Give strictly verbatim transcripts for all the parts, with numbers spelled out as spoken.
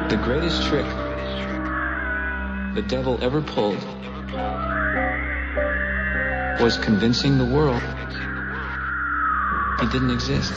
The greatest trick the devil ever pulled was convincing the world he didn't exist.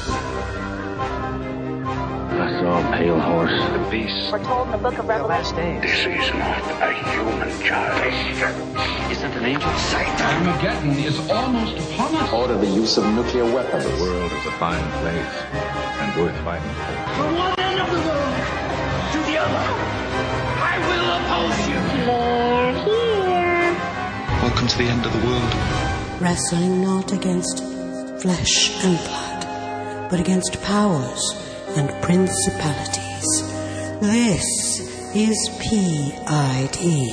I saw a pale horse. The beast. We're told in the book of Revelation. This is not a human child. Isn't an angel Satan? Armageddon is almost upon us. Order the use of nuclear weapons. The world is a fine place and worth fighting for. From one end of the world to the other, I will oppose you. They're here. Welcome to the end of the world. Wrestling not against flesh and blood, but against powers and principalities. This is P I D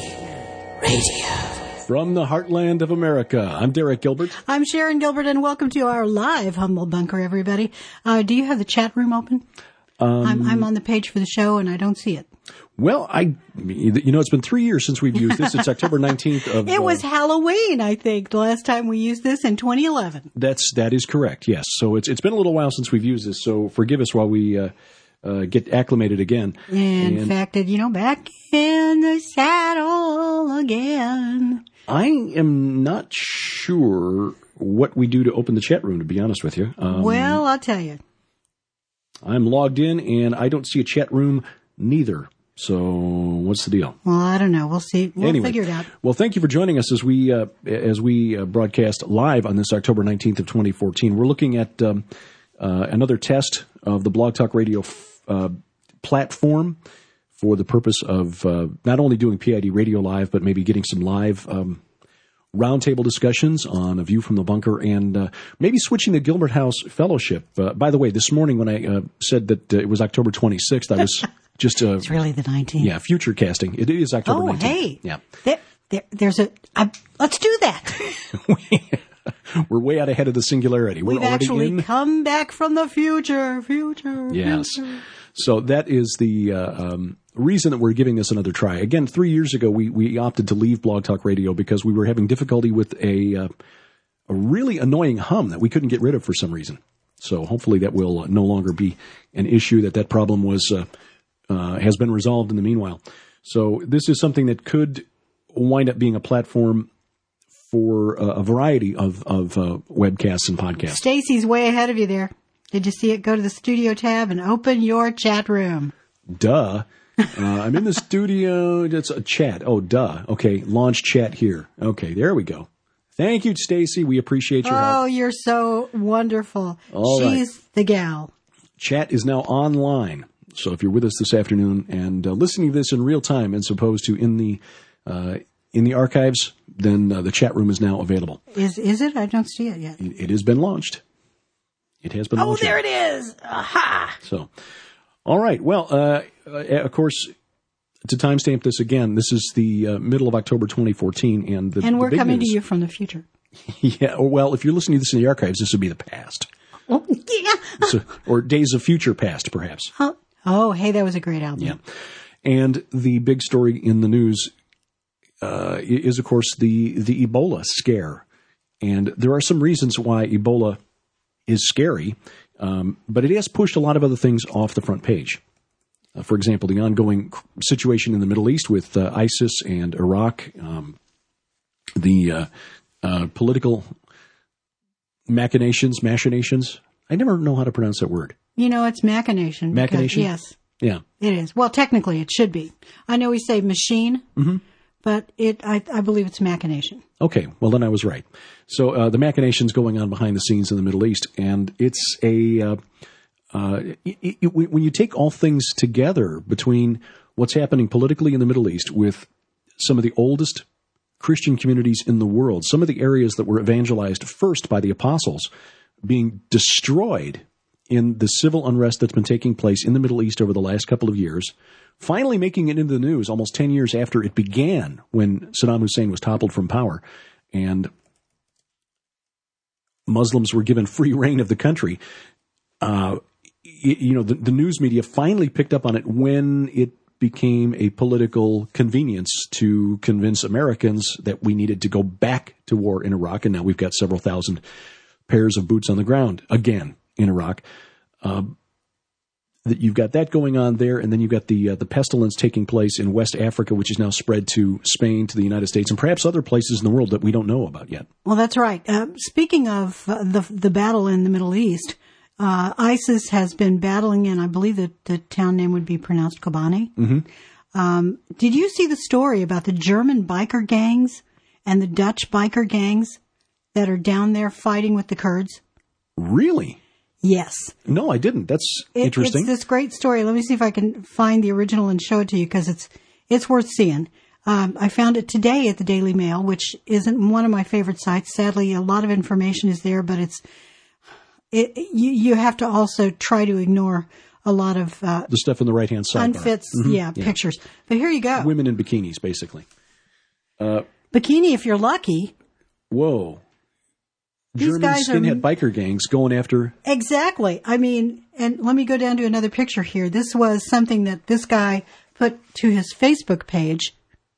Radio. From the heartland of America, I'm Derek Gilbert. I'm Sharon Gilbert, and welcome to our live Humble Bunker, everybody. Uh, do you have the chat room open? Um, I'm, I'm on the page for the show, and I don't see it. Well, I, you know, it's been three years since we've used this. It's October nineteenth of... It was uh, Halloween, I think, the last time we used this in twenty eleven. That's, that is correct, yes. So it's it's been a little while since we've used this, so forgive us while we uh, uh, get acclimated again. In and fact, you know, back in the saddle again. I am not sure what we do to open the chat room, to be honest with you. Um, well, I'll tell you. I'm logged in, and I don't see a chat room neither. So what's the deal? Well, I don't know. We'll see. We'll anyway, figure it out. Well, thank you for joining us as we uh, as we uh, broadcast live on this October nineteenth of twenty fourteen. We're looking at um, uh, another test of the Blog Talk Radio f- uh, platform for the purpose of uh, not only doing P I D Radio Live, but maybe getting some live um, roundtable discussions on A View from the Bunker, and uh, maybe switching the Gilbert House Fellowship. Uh, by the way, this morning when I uh, said that uh, it was October twenty-sixth, I was... Just uh, it's really the nineteenth. Yeah, future casting. It is October oh, nineteenth. Oh, hey. Yeah. There, there, there's a... Uh, let's do that. We're way out ahead of the singularity. We've We're already actually in. come back from the future. Future. Yes. Future. So that is the uh, um, reason that we're giving this another try. Again, three years ago, we, we opted to leave Blog Talk Radio because we were having difficulty with a, uh, a really annoying hum that we couldn't get rid of for some reason. So hopefully that will no longer be an issue, that that problem was... Uh, Uh, has been resolved in the meanwhile. So this is something that could wind up being a platform for uh, a variety of, of uh, webcasts and podcasts. Stacy's way ahead of you there. Did you see it? Go to the studio tab and open your chat room. Duh. Uh, I'm in the studio. It's a chat. Oh, duh. Okay, launch chat here. Okay, there we go. Thank you, Stacy. We appreciate your oh, help. Oh, you're so wonderful. All She's right. the gal. Chat is now online. So if you're with us this afternoon and uh, listening to this in real time as opposed to in the uh, in the archives, then uh, the chat room is now available. Is is it? I don't see it yet. It, it has been launched. It has been oh, launched. Oh, there it is. Aha! So, all right. Well, uh, uh, of course, to timestamp this again, this is the uh, middle of October twenty fourteen. And, the, and we're the big coming news, to you from the future. Yeah. Or, well, if you're listening to this in the archives, this would be the past. Oh, yeah. So, or Days of Future Past, perhaps. Huh? Oh, hey, that was a great album. Yeah. And the big story in the news uh, is, of course, the, the Ebola scare. And there are some reasons why Ebola is scary, um, but it has pushed a lot of other things off the front page. Uh, for example, the ongoing situation in the Middle East with uh, ISIS and Iraq, um, the uh, uh, political machinations, machinations. I never know how to pronounce that word. You know, it's machination. Machination? Because, yes. Yeah. It is. Well, technically, it should be. I know we say machine, mm-hmm. but it. I, I believe it's machination. Okay. Well, then I was right. So uh, the machinations going on behind the scenes in the Middle East, and it's a uh, uh, it, it, when you take all things together between what's happening politically in the Middle East with some of the oldest Christian communities in the world, some of the areas that were evangelized first by the apostles being destroyed in the civil unrest that's been taking place in the Middle East over the last couple of years, finally making it into the news almost ten years after it began when Saddam Hussein was toppled from power and Muslims were given free reign of the country. Uh, you know, the, the news media finally picked up on it when it became a political convenience to convince Americans that we needed to go back to war in Iraq, and now we've got several thousand pairs of boots on the ground again in Iraq. Uh, that you've got that going on there, and then you've got the uh, the pestilence taking place in West Africa, which is now spread to Spain, to the United States, and perhaps other places in the world that we don't know about yet. Well, that's right. Uh, speaking of uh, the the battle in the Middle East, uh, ISIS has been battling in, I believe that the town name would be pronounced Kobani. Mm-hmm. Um, did you see the story about the German biker gangs and the Dutch biker gangs that are down there fighting with the Kurds? Really? Yes. No, I didn't. That's it, interesting. It's this great story. Let me see if I can find the original and show it to you, because it's it's worth seeing. Um, I found it today at the Daily Mail, which isn't one of my favorite sites. Sadly, a lot of information is there, but it's it you you have to also try to ignore a lot of uh, the stuff in the right hand side. Unfits, mm-hmm. yeah, yeah, pictures. But here you go. Women in bikinis, basically. Uh, Bikini, if you're lucky. Whoa. These German guys skinhead are, biker gangs going after... Exactly. I mean, and let me go down to another picture here. This was something that this guy put to his Facebook page.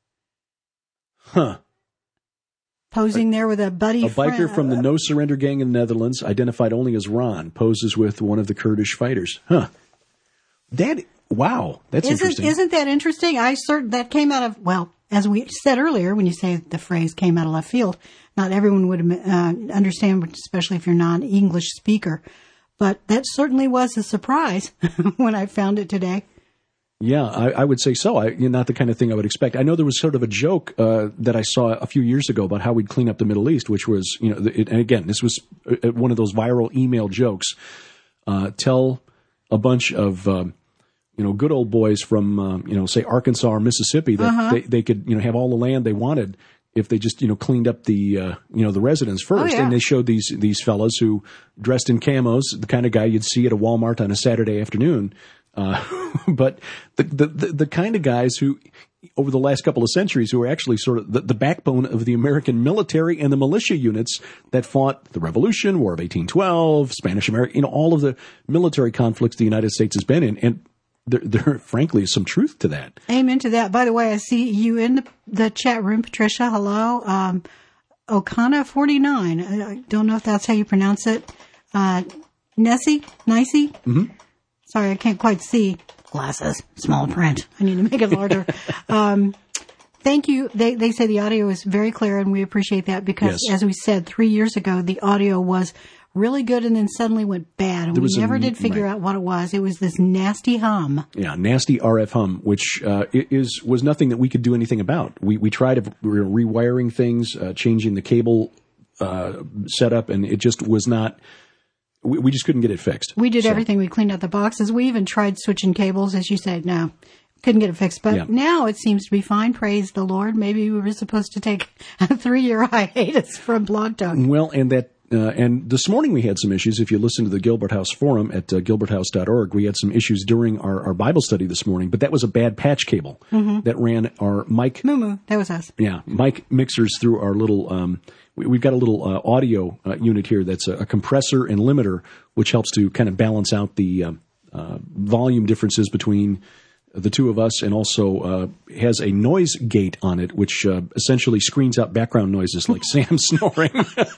Huh. Posing a, there with a buddy A biker friend, from the No Surrender Gang in the Netherlands, identified only as Ron, poses with one of the Kurdish fighters. Huh. That... Wow. That's isn't, interesting. Isn't that interesting? I cert- That came out of... Well, as we said earlier, when you say the phrase came out of left field, not everyone would uh, understand, especially if you're not an English speaker. But that certainly was a surprise when I found it today. Yeah, I, I would say so. I, you know, not the kind of thing I would expect. I know there was sort of a joke uh, that I saw a few years ago about how we'd clean up the Middle East, which was, you know, it, and again, this was one of those viral email jokes. Uh, tell a bunch of... Um, you know, good old boys from, um, you know, say Arkansas or Mississippi that uh-huh. they, they could, you know, have all the land they wanted if they just, you know, cleaned up the, uh, you know, the residents first. Oh, yeah. And they showed these, these fellas who dressed in camos, the kind of guy you'd see at a Walmart on a Saturday afternoon. Uh, but the, the, the, the kind of guys who, over the last couple of centuries, who are actually sort of the, the backbone of the American military and the militia units that fought the Revolution, War of eighteen twelve, Spanish America, you know, all of the military conflicts the United States has been in. And There, there, frankly, is some truth to that. Amen to that. By the way, I see you in the, the chat room, Patricia. Hello. Um, Okana forty-nine. I don't know if that's how you pronounce it. Uh, Nessie? Nicey? Mm-hmm. Sorry, I can't quite see. Glasses. Small print. I need to make it larger. um, thank you. They, they say the audio is very clear, and we appreciate that because, yes. as we said, three years ago, the audio was really good and then suddenly went bad. And we never a, did figure right. out what it was. It was this nasty hum. Yeah, nasty R F hum, which uh, is was nothing that we could do anything about. We we tried re- rewiring things, uh, changing the cable uh, setup, and it just was not, we, we just couldn't get it fixed. We did so. everything. We cleaned out the boxes. We even tried switching cables, as you said. No, couldn't get it fixed. But yeah. now it seems to be fine. Praise the Lord. Maybe we were supposed to take a three-year hiatus from Blog Talk. Well, and that Uh, and this morning we had some issues. If you listen to the Gilbert House Forum at uh, gilbert house dot org, we had some issues during our, our Bible study this morning, but that was a bad patch cable mm-hmm. that ran our mic. Moo-moo, that was us. Yeah, mic mixers through our little, um, we, we've got a little uh, audio uh, unit here that's a, a compressor and limiter, which helps to kind of balance out the uh, uh, volume differences between the two of us, and also uh, has a noise gate on it, which uh, essentially screens out background noises like Sam snoring.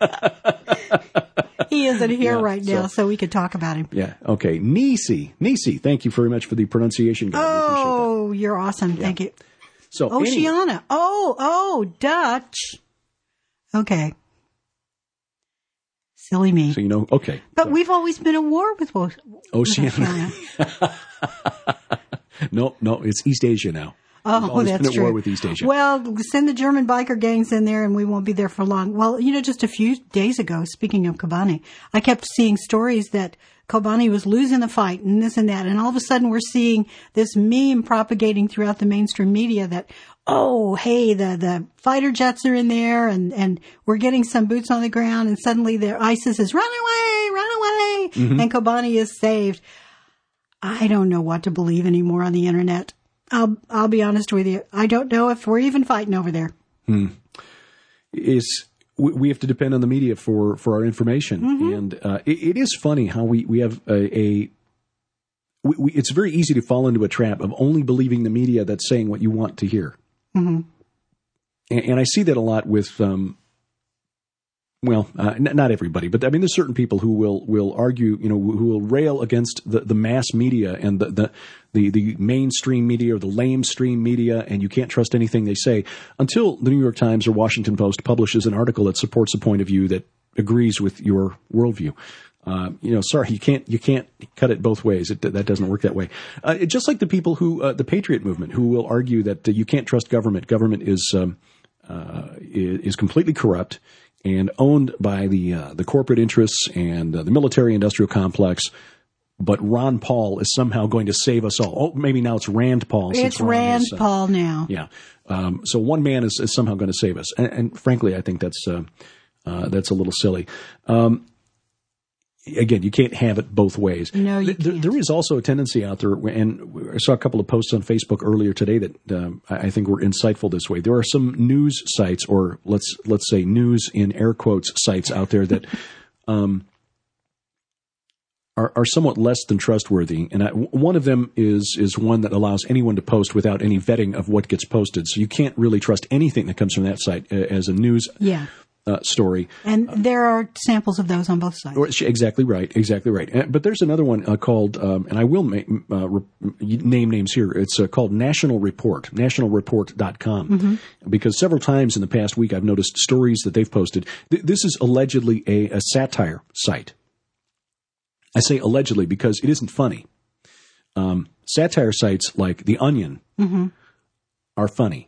He isn't here yeah, right now, so, so we could talk about him. Yeah, okay. Nisi, Nisi, thank you very much for the pronunciation guide. Oh, you're awesome. Yeah. Thank you. So Oceana. Anyway. Oh, oh, Dutch. Okay. Silly me. So you know, okay. But so. we've always been at war with, with Oceania. No, no, it's East Asia now. Oh, that's been at true. War with East Asia. Well, send the German biker gangs in there, and we won't be there for long. Well, you know, just a few days ago, speaking of Kobani, I kept seeing stories that Kobani was losing the fight and this and that, and all of a sudden we're seeing this meme propagating throughout the mainstream media that, oh, hey, the the fighter jets are in there, and and we're getting some boots on the ground, and suddenly the ISIS is run away, run away, mm-hmm. and Kobani is saved. I don't know what to believe anymore on the internet. I'll I'll be honest with you. I don't know if we're even fighting over there. Hmm. It's, we, we have to depend on the media for, for our information. Mm-hmm. And uh, it, it is funny how we, we have a... a we, we, it's very easy to fall into a trap of only believing the media that's saying what you want to hear. Mm-hmm. And, and I see that a lot with... Um, well, uh, n- not everybody, but I mean, there's certain people who will, will argue, you know, who will rail against the, the mass media and the, the, the, the mainstream media or the lamestream media, and you can't trust anything they say until the New York Times or Washington Post publishes an article that supports a point of view that agrees with your worldview. Uh, you know, sorry, you can't, you can't cut it both ways. It, that doesn't work that way. Uh, it, just like the people who, uh, the Patriot movement, who will argue that uh, you can't trust government. Government is, um, uh, is completely corrupt and owned by the uh, the corporate interests and uh, the military-industrial complex, but Ron Paul is somehow going to save us all. Oh, maybe now it's Rand Paul. It's Rand is, uh, Paul now. Yeah. Um, so one man is, is somehow going to save us, and, and frankly, I think that's uh, uh, that's a little silly. Um, Again, you can't have it both ways. No, you there, can't. There is also a tendency out there, and I saw a couple of posts on Facebook earlier today that um, I think were insightful this way. There are some news sites, or let's let's say news in air quotes sites out there that um, are, are somewhat less than trustworthy. And I, one of them is is one that allows anyone to post without any vetting of what gets posted. So you can't really trust anything that comes from that site as a news. Yeah. Uh, story. And there are samples of those on both sides. Exactly right. Exactly right. But there's another one uh, called, um, and I will ma- uh, re- name names here. It's uh, called National Report, national report dot com. Mm-hmm. Because several times in the past week I've noticed stories that they've posted. Th- this is allegedly a, a satire site. I say allegedly because it isn't funny. Um, satire sites like The Onion mm-hmm. are funny.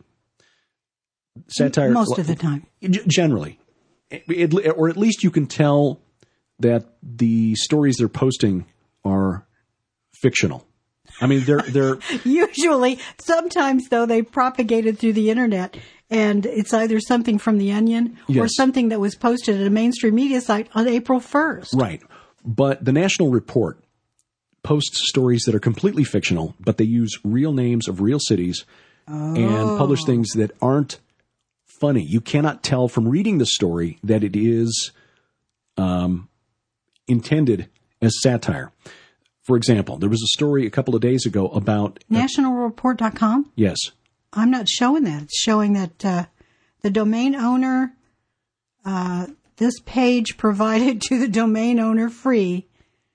Satire. Most of the time. Generally. It, or at least you can tell that the stories they're posting are fictional. I mean, they're they're usually. Sometimes, though, they propagated through the internet, and it's either something from The Onion yes. or something that was posted at a mainstream media site on April first. Right, but the National Report posts stories that are completely fictional, but they use real names of real cities oh. and publish things that aren't funny. You cannot tell from reading the story that it is um, intended as satire. For example, there was a story a couple of days ago about national report dot com? Yes. I'm not showing that. It's showing that uh, the domain owner, uh, this page provided to the domain owner free.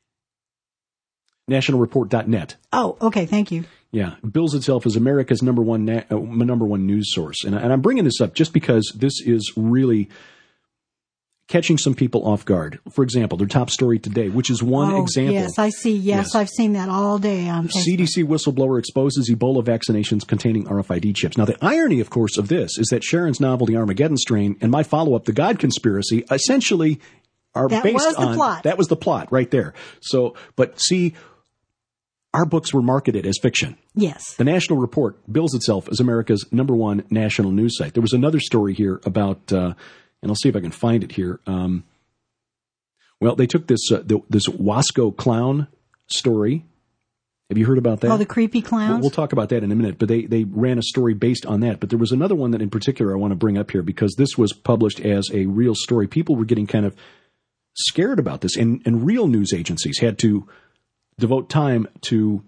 national report dot net. Oh, okay. Thank you. Yeah, it bills itself as America's number one na- uh, number one news source, and, and I'm bringing this up just because this is really catching some people off guard. For example, their top story today, which is one oh, example. Yes, I see. Yes, yes, I've seen that all day on Facebook. C D C whistleblower exposes Ebola vaccinations containing R F I D chips. Now, the irony, of course, of this is that Sharon's novel, The Armageddon Strain, and my follow-up, The God Conspiracy, essentially are that based was the on plot. That was the plot right there. So, but see. Our books were marketed as fiction. Yes. The National Report bills itself as America's number one national news site. There was another story here about, uh, and I'll see if I can find it here. Um, well, they took this uh, the, this Wasco clown story. Have you heard about that? Oh, the creepy clowns? We'll, we'll talk about that in a minute. But they, they ran a story based on that. But there was another one that in particular I want to bring up here because this was published as a real story. People were getting kind of scared about this, and, and real news agencies had to devote time to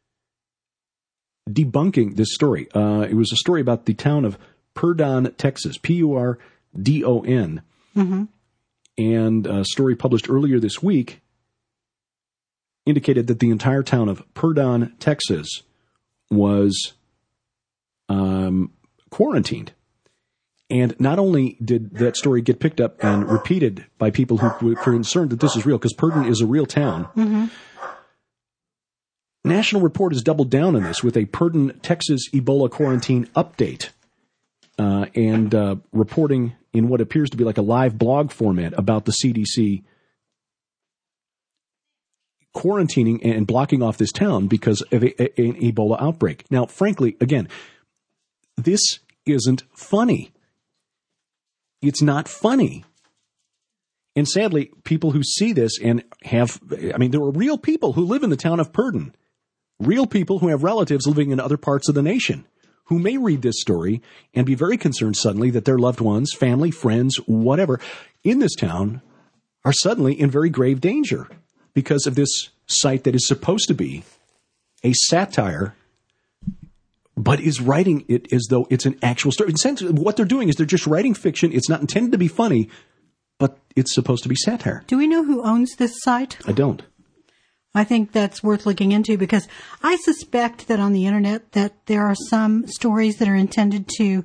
debunking this story. Uh, it was a story about the town of Purdon, Texas, P U R D O N. Mm-hmm. And a story published earlier this week indicated that the entire town of Purdon, Texas was um, quarantined. And not only did that story get picked up and repeated by people who were concerned that this is real, because Purdon is a real town, mm-hmm. National Report has doubled down on this with a Purdon, Texas Ebola quarantine update uh, and uh, reporting in what appears to be like a live blog format about the C D C quarantining and blocking off this town because of a, a, an Ebola outbreak. Now, frankly, again, this isn't funny. It's not funny. And sadly, people who see this and have, I mean, there are real people who live in the town of Purdon. Real people who have relatives living in other parts of the nation who may read this story and be very concerned suddenly that their loved ones, family, friends, whatever, in this town are suddenly in very grave danger because of this site that is supposed to be a satire, but is writing it as though it's an actual story. In a sense, what they're doing is they're just writing fiction. It's not intended to be funny, but it's supposed to be satire. Do we know who owns this site? I don't. I think that's worth looking into because I suspect that on the internet that there are some stories that are intended to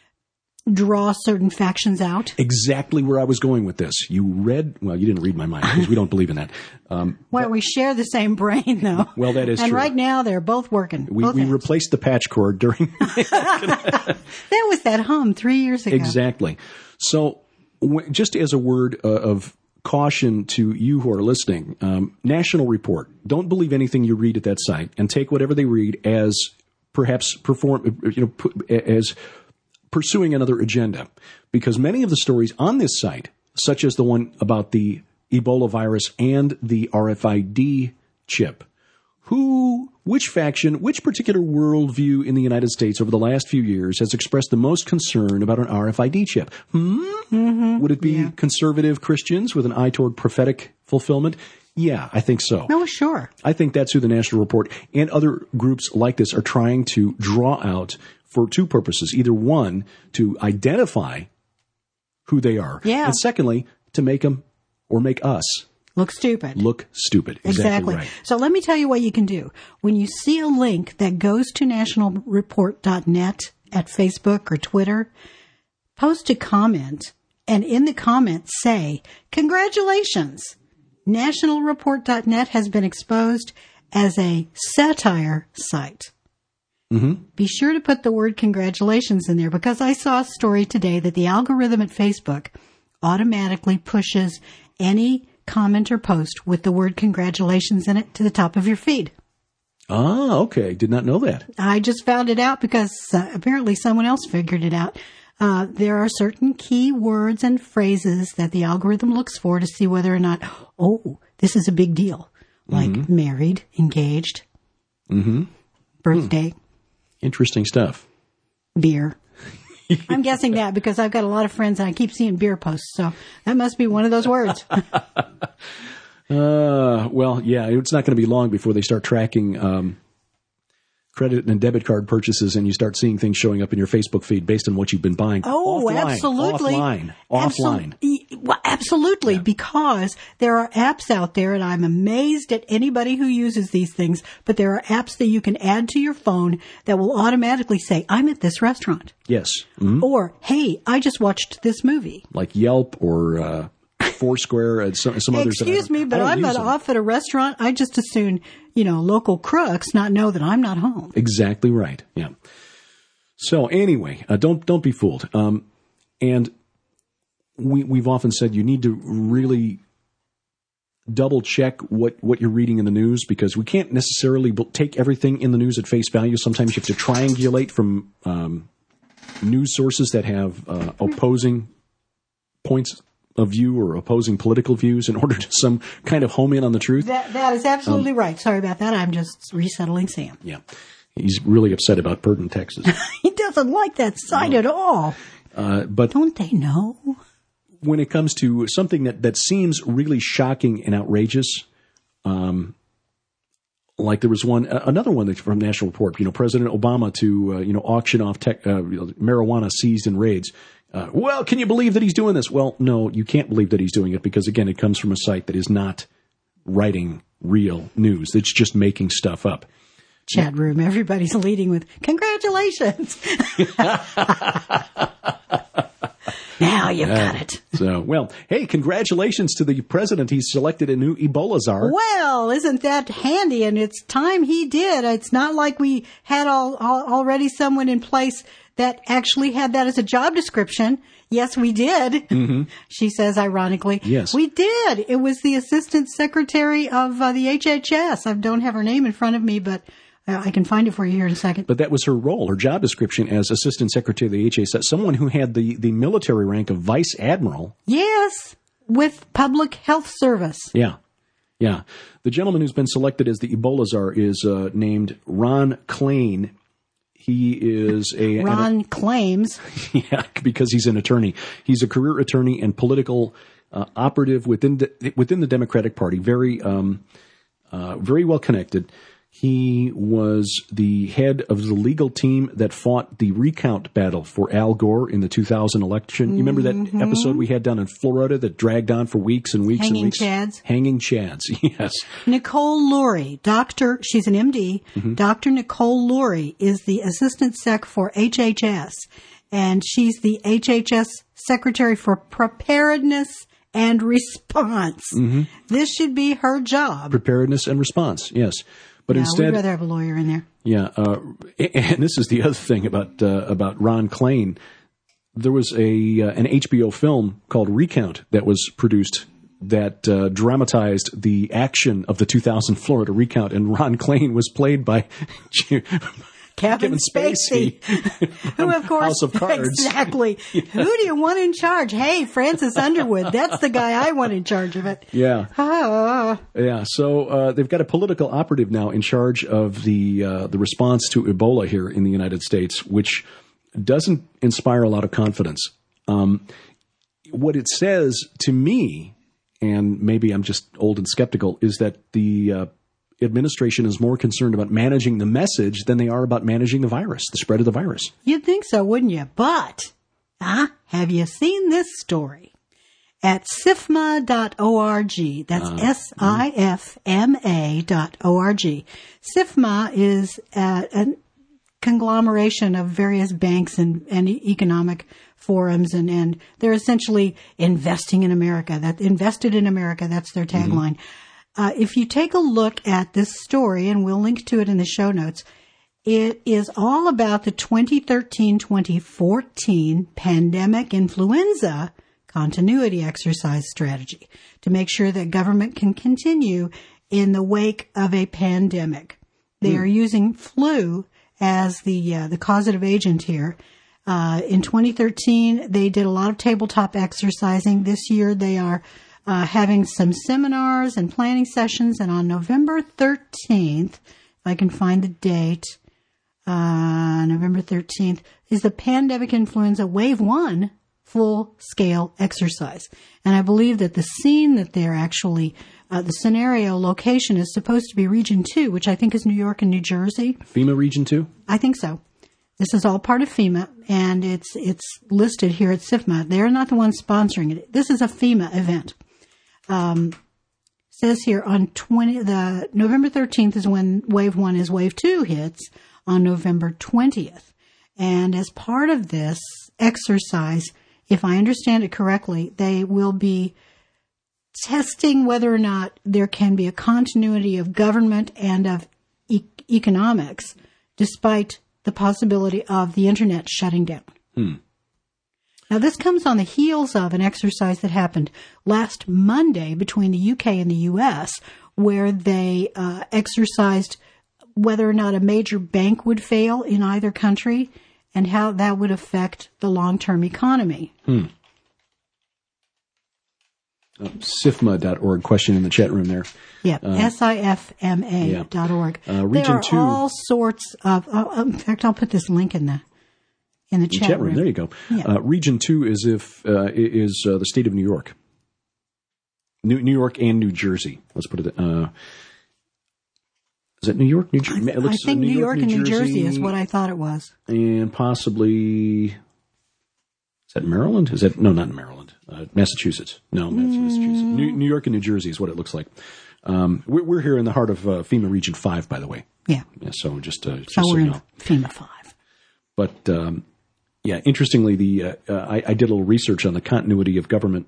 draw certain factions out. Exactly where I was going with this. You read, well, you didn't read my mind because we don't believe in that. Um, well, we share the same brain, though. Well, that is and true. And right now, they're both working. We, both we replaced the patch cord during... That was that hum three years ago. Exactly. So w- just as a word uh, of caution to you who are listening, um, National Report, don't believe anything you read at that site and take whatever they read as perhaps perform, you know, put, as... pursuing another agenda, because many of the stories on this site, such as the one about the Ebola virus and the R F I D chip, who, which faction, which particular worldview in the United States over the last few years has expressed the most concern about an R F I D chip? Hmm? Mm-hmm. Would it be yeah. conservative Christians with an eye toward prophetic fulfillment? Yeah, I think so. Oh, sure. I think that's who the National Report and other groups like this are trying to draw out for two purposes. Either one, to identify who they are. Yeah. And secondly, to make them or make us look stupid. Look stupid. Exactly. Exactly. Right. So let me tell you what you can do. When you see a link that goes to national report dot net at Facebook or Twitter, post a comment and in the comment say, congratulations. national report dot net has been exposed as a satire site. Mm-hmm. Be sure to put the word congratulations in there because I saw a story today that the algorithm at Facebook automatically pushes any comment or post with the word congratulations in it to the top of your feed. Ah, okay. Did not know that. I just found it out because uh, apparently someone else figured it out. Uh, there are certain key words and phrases that the algorithm looks for to see whether or not, oh, this is a big deal. Like mm-hmm. married, engaged, mm-hmm. birthday. Hmm. Interesting stuff. Beer. I'm guessing that because I've got a lot of friends and I keep seeing beer posts. So that must be one of those words. uh, well, yeah, it's not going to be long before they start tracking um, credit and debit card purchases and you start seeing things showing up in your Facebook feed based on what you've been buying. Oh, offline, absolutely. Offline. Absol- Offline. Well, absolutely, yeah. Because there are apps out there, and I'm amazed at anybody who uses these things, but there are apps that you can add to your phone that will automatically say, I'm at this restaurant. Yes. Mm-hmm. Or, hey, I just watched this movie. Like Yelp or uh, Foursquare and some, some others. Excuse me, but I'm not off at a restaurant. I just as soon, you know, local crooks not know that I'm not home. Exactly right. Yeah. So anyway, uh, don't don't be fooled. Um, and we we've often said you need to really double check what, what you're reading in the news because we can't necessarily take everything in the news at face value. Sometimes you have to triangulate from um, news sources that have uh, opposing points of view or opposing political views in order to some kind of home in on the truth. That, that is absolutely um, right. Sorry about that. I'm just resettling Sam. Yeah. He's really upset about Purdon, Texas. He doesn't like that site no. at all. Uh, but don't they know? When it comes to something that, that seems really shocking and outrageous, um, like there was one, uh, another one from National Report, you know, President Obama to, uh, you know, auction off tech, uh, marijuana seized in raids. Uh, well, can you believe that he's doing this? Well, no, you can't believe that he's doing it because, again, it comes from a site that is not writing real news. It's just making stuff up. Chat room, everybody's leading with, congratulations. Now you've uh, got it. So, well, hey, congratulations to the president. He's selected a new Ebola czar. Well, isn't that handy? And it's time he did. It's not like we had all, all, already someone in place that actually had that as a job description. Yes, we did. Mm-hmm. She says ironically. Yes. We did. It was the assistant secretary of uh, the H H S. I don't have her name in front of me, but uh, I can find it for you here in a second. But that was her role, her job description as assistant secretary of the H H S, someone who had the, the military rank of vice admiral. Yes, with public health service. Yeah. Yeah. The gentleman who's been selected as the Ebola czar is uh, named Ron Klain. He is a... Ron an, claims. Yeah, because he's an attorney. He's a career attorney and political uh, operative within the, within the Democratic Party. Very, um, uh, very well connected. He was the head of the legal team that fought the recount battle for Al Gore in the two thousand election. You remember that mm-hmm. episode we had down in Florida that dragged on for weeks and weeks Hanging and weeks? Chads. Hanging Chads, yes. Nicole Lurie, doctor, she's an M D. Mm-hmm. Doctor Nicole Lurie is the assistant sec for H H S, and she's the H H S secretary for preparedness and response. Mm-hmm. This should be her job. Preparedness and response, yes. But no, instead, we'd rather have a lawyer in there. Yeah, uh, and this is the other thing about uh, about Ron Klain. There was a uh, an H B O film called Recount that was produced that uh, dramatized the action of the two thousand Florida recount, and Ron Klain was played by Kevin, Kevin Spacey, Spacey who, of course, House of Cards. Exactly. Yeah. Who do you want in charge? Hey, Francis Underwood. That's the guy I want in charge of it. Yeah. Ah. Yeah. So uh, they've got a political operative now in charge of the uh, the response to Ebola here in the United States, which doesn't inspire a lot of confidence. Um, what it says to me, and maybe I'm just old and skeptical, is that the uh, administration is more concerned about managing the message than they are about managing the virus, the spread of the virus. You'd think so, wouldn't you? But, uh, have you seen this story? At S I F M A dot org, that's uh, S I F M A dot O R G. S I F M A is a, a conglomeration of various banks and, and economic forums, and, and they're essentially investing in America. That invested in America, that's their tagline. Mm-hmm. Uh, if you take a look at this story, and we'll link to it in the show notes, it is all about the twenty thirteen twenty fourteen pandemic influenza continuity exercise strategy to make sure that government can continue in the wake of a pandemic. They mm. are using flu as the uh, the causative agent here. Uh, in twenty thirteen, they did a lot of tabletop exercising. This year, they are Uh, having some seminars and planning sessions, and on November thirteenth, if I can find the date, uh, November thirteenth, is the Pandemic Influenza Wave one full-scale exercise. And I believe that the scene that they're actually, uh, the scenario location is supposed to be Region two, which I think is New York and New Jersey. FEMA Region two? I think so. This is all part of FEMA, and it's it's listed here at S I F M A. They're not the ones sponsoring it. This is a FEMA event. Um, says here on twenty, the November thirteenth is when wave one is wave two hits on November twentieth. And as part of this exercise, if I understand it correctly, they will be testing whether or not there can be a continuity of government and of e- economics despite the possibility of the internet shutting down. Hmm. Now, this comes on the heels of an exercise that happened last Monday between the U K and the U S, where they uh, exercised whether or not a major bank would fail in either country and how that would affect the long-term economy. Hmm. Uh, S I F M A dot org question in the chat room there. Yeah, uh, S I F M A dot org. Yeah. Uh, region there are two. all sorts of, uh, in fact, I'll put this link in the in the chat, chat room. room. There you go. Yeah. Uh, region two is if uh, is uh, the state of New York, New, New York and New Jersey. Let's put it. Uh, is it New York, New Jersey? I, I think New, New York, York New and New Jersey, Jersey is what I thought it was, and possibly is that Maryland? Is that no, not Maryland, uh, Massachusetts? No, Massachusetts. Mm. New, New York and New Jersey is what it looks like. Um, we're, we're here in the heart of uh, FEMA Region Five, by the way. Yeah. Yeah. So just, uh, just so, so we're you in know. FEMA Five. But um, yeah, interestingly, the uh, uh, I, I did a little research on the continuity of government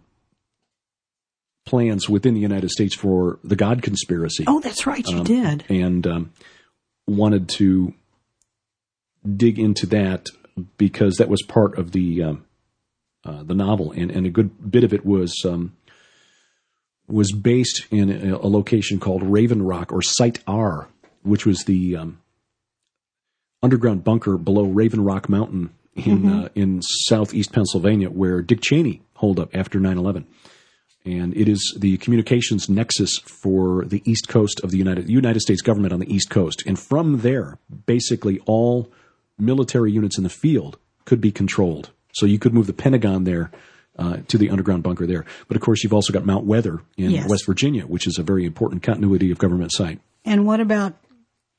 plans within the United States for the God conspiracy. Oh, that's right, you um, did, and um, wanted to dig into that because that was part of the um, uh, the novel, and, and a good bit of it was um, was based in a, a location called Raven Rock or Site R, which was the um, underground bunker below Raven Rock Mountain in mm-hmm. uh, in southeast Pennsylvania, where Dick Cheney holed up after nine eleven. And it is the communications nexus for the East Coast of the United United States government on the East Coast. And from there, basically all military units in the field could be controlled. So you could move the Pentagon there uh, to the underground bunker there. But, of course, you've also got Mount Weather in yes. West Virginia, which is a very important continuity of government site. And what about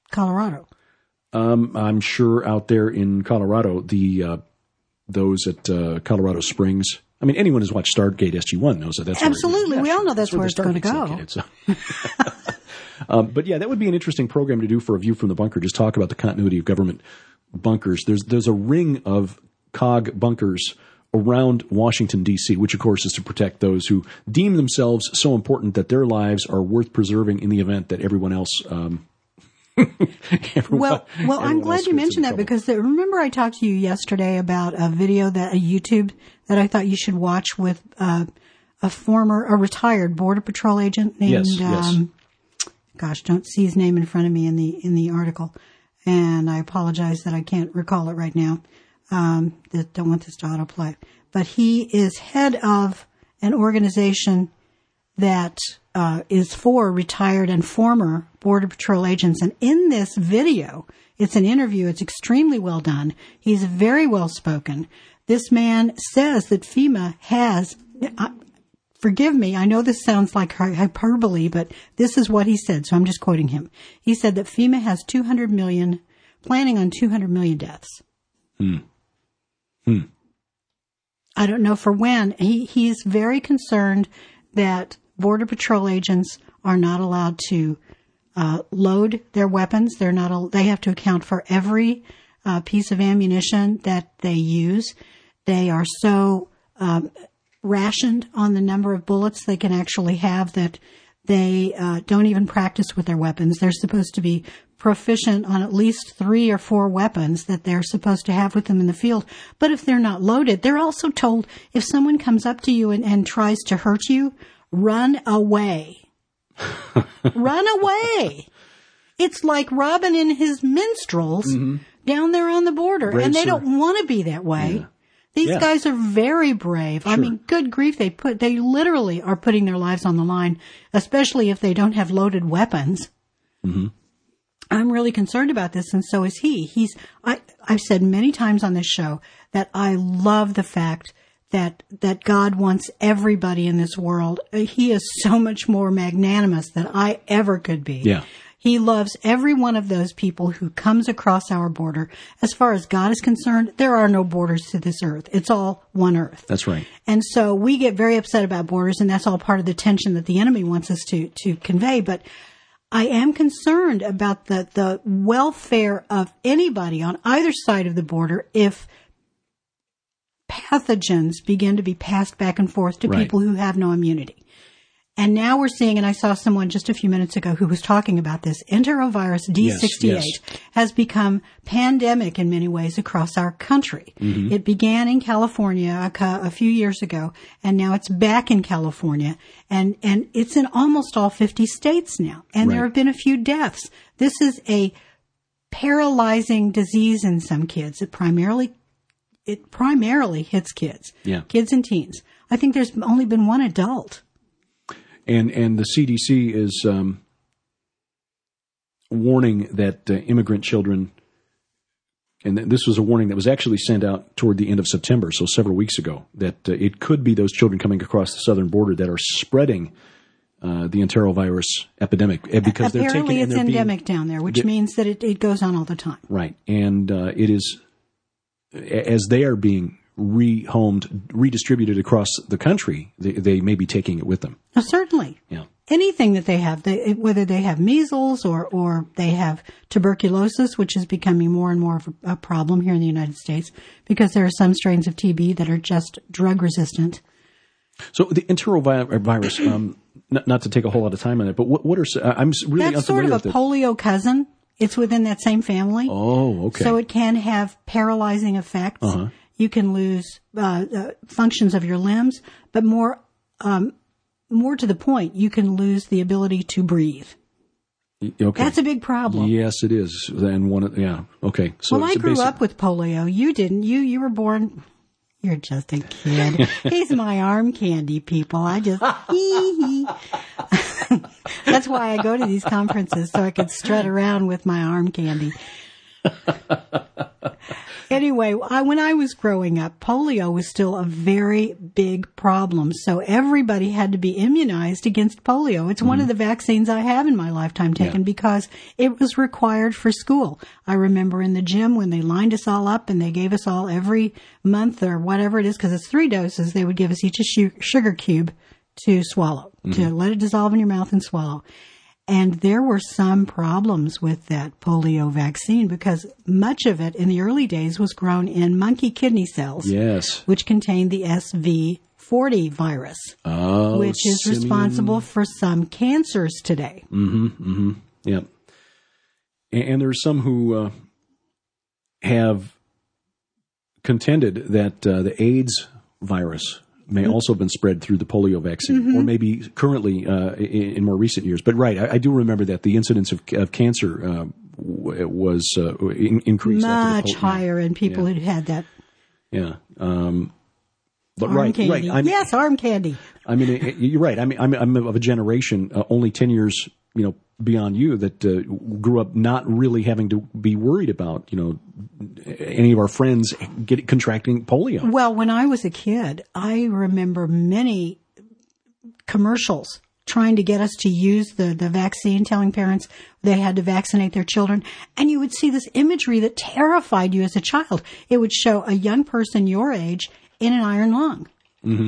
Colorado. Um, I'm sure out there in Colorado, the uh, those at uh, Colorado Springs. I mean, anyone who's watched Stargate S G one knows that that's absolutely. Where it, yeah, we sure, all know that's, that's where, where it's going to go. Located, so. um, but yeah, that would be an interesting program to do for A View from the Bunker. Just talk about the continuity of government bunkers. There's there's a ring of C O G bunkers around Washington, D C, which of course is to protect those who deem themselves so important that their lives are worth preserving in the event that everyone else. Um, everyone, well, well, I'm glad you mentioned that because the, remember I talked to you yesterday about a video that a YouTube that I thought you should watch with uh, a former, a retired Border Patrol agent named. Yes, yes. Um, gosh, don't see his name in front of me in the in the article, and I apologize that I can't recall it right now. Um, that don't want this to autoplay, but he is head of an organization that uh, is for retired and former Border Patrol agents. And in this video, it's an interview. It's extremely well done. He's very well spoken. This man says that FEMA has, uh, forgive me, I know this sounds like hyperbole, but this is what he said. So I'm just quoting him. He said that FEMA has two hundred million, planning on two hundred million deaths. Hmm. Hmm. I don't know for when. He, he's very concerned that Border Patrol agents are not allowed to uh, load their weapons. They're not. They have to account for every uh, piece of ammunition that they use. They are so um, rationed on the number of bullets they can actually have that they uh, don't even practice with their weapons. They're supposed to be proficient on at least three or four weapons that they're supposed to have with them in the field. But if they're not loaded, they're also told if someone comes up to you and, and tries to hurt you, run away. Run away. It's like Robin and his minstrels mm-hmm. down there on the border. Brave, and they sir. don't want to be that way. Yeah. These yeah. guys are very brave. Sure. I mean, good grief, they put they literally are putting their lives on the line, especially if they don't have loaded weapons. Mm-hmm. I'm really concerned about this, and so is he. He's I, I've said many times on this show that I love the fact that that God wants everybody in this world. He is so much more magnanimous than I ever could be. Yeah. He loves every one of those people who comes across our border. As far as God is concerned, there are no borders to this earth. It's all one earth. That's right. And so we get very upset about borders, and that's all part of the tension that the enemy wants us to, to convey. But I am concerned about the, the welfare of anybody on either side of the border if pathogens begin to be passed back and forth to right. people who have no immunity. And now we're seeing, and I saw someone just a few minutes ago who was talking about this, enterovirus D sixty-eight yes, yes. has become pandemic in many ways across our country. Mm-hmm. It began in California a, a few years ago, and now it's back in California, and, and it's in almost all fifty states now, and right. there have been a few deaths. This is a paralyzing disease in some kids. It primarily it primarily hits kids, yeah. kids and teens. I think there's only been one adult. And and the C D C is um, warning that uh, immigrant children, and th- this was a warning that was actually sent out toward the end of September, so several weeks ago, that uh, it could be those children coming across the southern border that are spreading uh, the enterovirus epidemic because Apparently they're taking it's and endemic being, down there, which di- means that it, it goes on all the time. Right, and uh, it is as they are being rehomed, redistributed across the country, they, they may be taking it with them. Oh, certainly. Yeah. Anything that they have, they, whether they have measles or, or they have tuberculosis, which is becoming more and more of a, a problem here in the United States because there are some strains of T B that are just drug resistant. So the enterovirus, um, not, not to take a whole lot of time on it, but what, what are, I'm really That's sort of a polio cousin. It's within that same family. Oh, okay. So it can have paralyzing effects. Uh-huh. You can lose uh, uh, functions of your limbs, but more um, more to the point, you can lose the ability to breathe. Okay. That's a big problem. Yes, it is. And one, yeah, okay. So well, I grew basic... up with polio. You didn't. You you were born. You're just a kid. He's my arm candy, people. I just hee hee. That's why I go to these conferences so I could strut around with my arm candy. Anyway, I, when I was growing up, polio was still a very big problem. So everybody had to be immunized against polio. It's mm-hmm. one of the vaccines I have in my lifetime taken yeah. because it was required for school. I remember in the gym when they lined us all up and they gave us all every month or whatever it is, because it's three doses, they would give us each a sh- sugar cube to swallow, mm-hmm. to let it dissolve in your mouth and swallow. And there were some problems with that polio vaccine because much of it in the early days was grown in monkey kidney cells, yes, which contained the S V forty virus, oh, which is simian. responsible for some cancers today. Mm-hmm, mm-hmm, yeah. And, and there are some who uh, have contended that uh, the AIDS virus may mm-hmm. also have been spread through the polio vaccine, mm-hmm. or maybe currently uh, in, in more recent years. But right, I, I do remember that the incidence of, of cancer uh, w- was uh, in, increased. Much pol- higher in people yeah. who had that. Yeah. Um, but arm right, candy. right. I'm, yes, arm candy. I mean, it, you're right. I mean, I'm, I'm of a generation uh, only ten years, you know, beyond you that uh, grew up not really having to be worried about, you know, any of our friends get contracting polio. Well, when I was a kid, I remember many commercials trying to get us to use the, the vaccine, telling parents they had to vaccinate their children. And you would see this imagery that terrified you as a child. It would show a young person your age in an iron lung. Mm-hmm.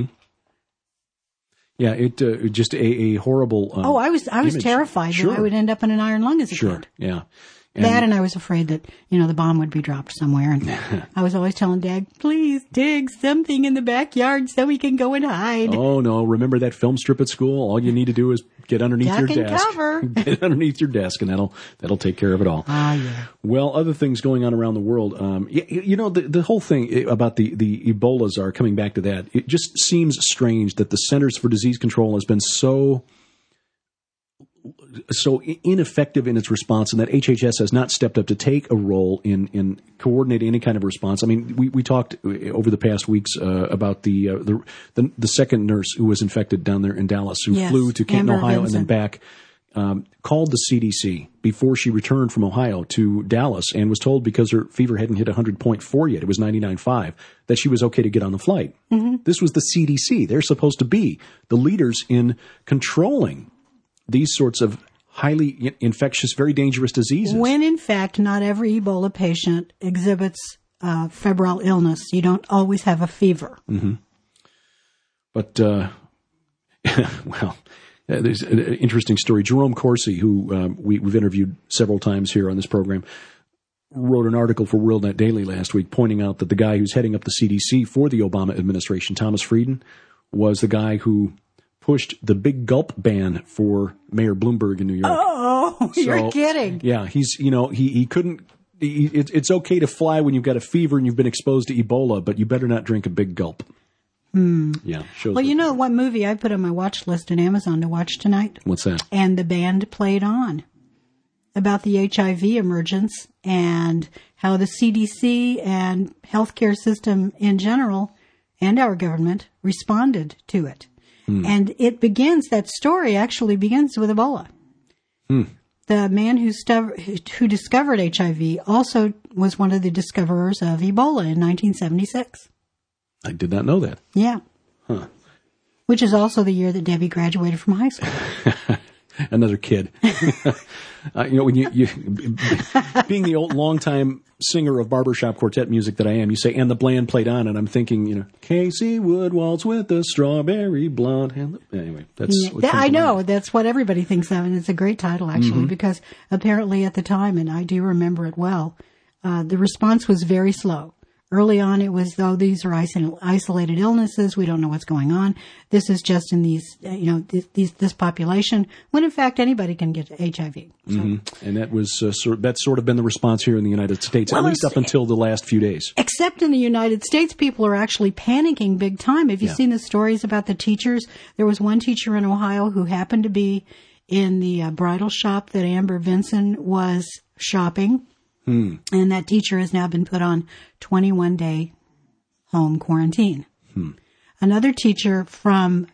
Yeah, it uh, just a, a horrible. Um, oh, I was I was image. terrified Sure. that I would end up in an iron lung as a sure. kid. Yeah, and that, and I was afraid that you know the bomb would be dropped somewhere, and I was always telling Dad, "Please dig something in the backyard so we can go and hide." Oh no! Remember that film strip at school? All you need to do is get underneath Duck your and desk, cover. get underneath your desk, and that'll that'll take care of it all. Ah, yeah. Well, other things going on around the world. Um, you, you know, the the whole thing about the the Ebolas are coming back to that. It just seems strange that the Centers for Disease Control has been so. so ineffective in its response, and that H H S has not stepped up to take a role in, in coordinating any kind of response. I mean, we, we talked over the past weeks uh, about the, uh, the the the second nurse who was infected down there in Dallas, who yes, flew to Canton, Amber Ohio, Vinson. and then back, um, called the C D C before she returned from Ohio to Dallas, and was told because her fever hadn't hit one hundred point four yet, it was ninety-nine point five, that she was okay to get on the flight. Mm-hmm. This was the C D C. They're supposed to be the leaders in controlling these sorts of highly infectious, very dangerous diseases. When, in fact, not every Ebola patient exhibits uh, febrile illness. You don't always have a fever. Mm-hmm. But, uh, well, uh, there's an interesting story. Jerome Corsi, who um, we, we've interviewed several times here on this program, wrote an article for WorldNet Daily last week pointing out that the guy who's heading up the C D C for the Obama administration, Thomas Frieden, was the guy who pushed the big gulp ban for Mayor Bloomberg in New York. Oh, so, you're kidding. Yeah, he's, you know, he, he couldn't, he, it, it's okay to fly when you've got a fever and you've been exposed to Ebola, but you better not drink a big gulp. Hmm. Yeah. Shows well, you know thing. what movie I put on my watch list at Amazon to watch tonight? What's that? And the band played on about the H I V emergence and how the C D C and healthcare system in general and our government responded to it. Hmm. And it begins, that story actually begins with Ebola. Hmm. The man who, stu- who discovered H I V also was one of the discoverers of Ebola in nineteen seventy-six. I did not know that. Yeah. Huh. Which is also the year that Debbie graduated from high school. Another kid. uh, you know, when you, you being the old longtime singer of barbershop quartet music that I am, you say, and the bland played on, and I'm thinking, you know, Casey would waltz with the strawberry blonde. And the, anyway, that's yeah, what that, I know. Mind. That's what everybody thinks of, and it's a great title, actually, Mm-hmm. because apparently at the time, and I do remember it well, uh, the response was very slow. Early on, it was, though, these are isolated illnesses. We don't know what's going on. This is just in these, you know, these, this population, when in fact anybody can get H I V. So. Mm-hmm. And that was, uh, sort, that's sort of been the response here in the United States, well, at least up until the last few days. Except in the United States, people are actually panicking big time. Have you yeah. seen the stories about the teachers? There was one teacher in Ohio who happened to be in the uh, bridal shop that Amber Vinson was shopping. Hmm. And that teacher has now been put on twenty-one day home quarantine. Hmm. Another teacher from,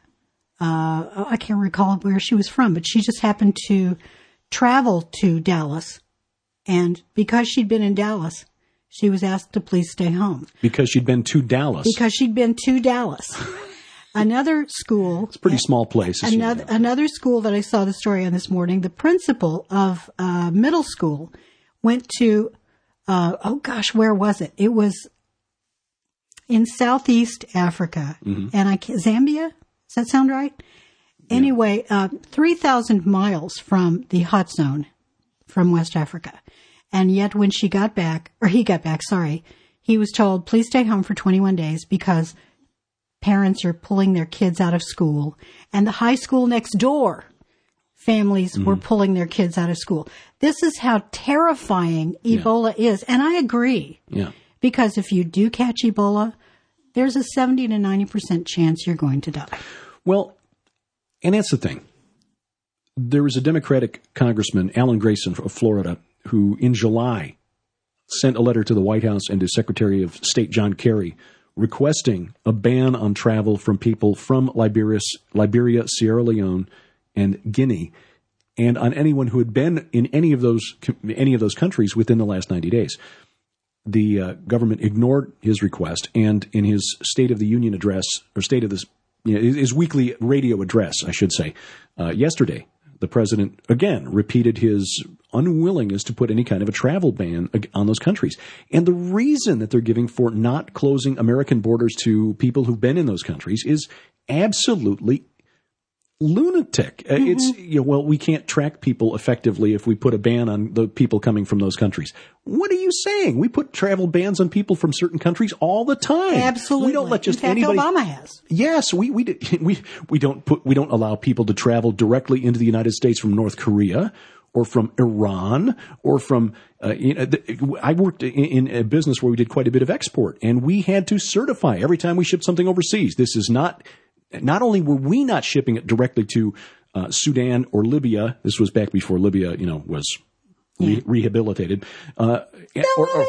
uh, I can't recall where she was from, but she just happened to travel to Dallas. And because she'd been in Dallas, she was asked to please stay home. Because she'd been to Dallas. Because she'd been to Dallas. Another school. It's a pretty small place. Another, another school that I saw the story on this morning, the principal of uh, middle school went to, uh, oh gosh, where was it? It was in Southeast Africa. Mm-hmm. And I Zambia? Does that sound right? Yeah. Anyway, uh, three thousand miles from the hot zone from West Africa. And yet when she got back, or he got back, sorry, he was told, please stay home for twenty-one days because parents are pulling their kids out of school. And the high school next door, families mm-hmm. were pulling their kids out of school. This is how terrifying Ebola yeah. is. And I agree. Yeah. Because if you do catch Ebola, there's a seventy to ninety percent chance you're going to die. Well, and that's the thing. There was a Democratic congressman, Alan Grayson of Florida, who in July sent a letter to the White House and to Secretary of State John Kerry requesting a ban on travel from people from Liberia, Liberia, Sierra Leone, and Guinea, and on anyone who had been in any of those any of those countries within the last ninety days. The uh, government ignored his request, and in his State of the Union address, or State of this, you know, his weekly radio address, I should say, uh, yesterday, the president again repeated his unwillingness to put any kind of a travel ban on those countries. And the reason that they're giving for not closing American borders to people who've been in those countries is absolutely lunatic. Mm-hmm. It's, you know, well, we can't track people effectively if we put a ban on the people coming from those countries. What are you saying? We put travel bans on people from certain countries all the time. Absolutely. We don't let just in fact, anybody. Obama has. Yes, we we we we don't put we don't allow people to travel directly into the United States from North Korea or from Iran or from. Uh, you know, the, I worked in, in a business where we did quite a bit of export, and we had to certify every time we shipped something overseas. This is not. Not only were we not shipping it directly to uh, Sudan or Libya, this was back before Libya, you know, was re- yeah. rehabilitated, uh, or, or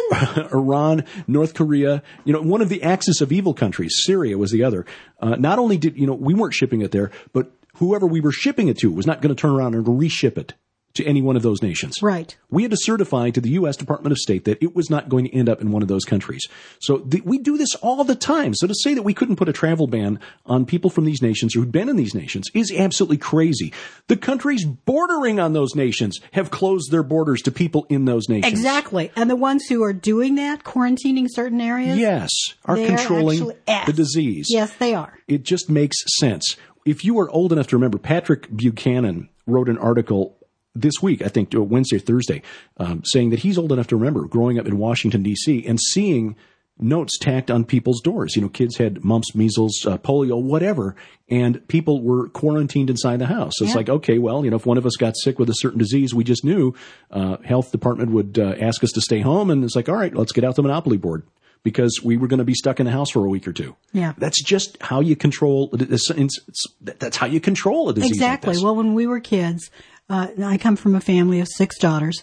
Iran, North Korea, you know, one of the axis of evil countries, Syria was the other. Uh, not only did, you know, we weren't shipping it there, but whoever we were shipping it to was not going to turn around and reship it to any one of those nations. Right. We had to certify to the U S Department of State that it was not going to end up in one of those countries. So the, we do this all the time. So to say that we couldn't put a travel ban on people from these nations who'd been in these nations is absolutely crazy. The countries bordering on those nations have closed their borders to people in those nations. Exactly. And the ones who are doing that, quarantining certain areas, yes, are controlling the disease. Yes, they are. It just makes sense. If you are old enough to remember, Patrick Buchanan wrote an article this week, I think Wednesday or Thursday, um, saying that he's old enough to remember growing up in Washington, D C and seeing notes tacked on people's doors. You know, kids had mumps, measles, uh, polio, whatever, and people were quarantined inside the house. So yeah. It's like, okay, well, you know, if one of us got sick with a certain disease, we just knew uh, health department would uh, ask us to stay home. And it's like, all right, let's get out the Monopoly board because we were going to be stuck in the house for a week or two. Yeah. That's just how you control it's, it's, that's how you control a disease. Exactly. Like this. Well, when we were kids, Uh, I come from a family of six daughters,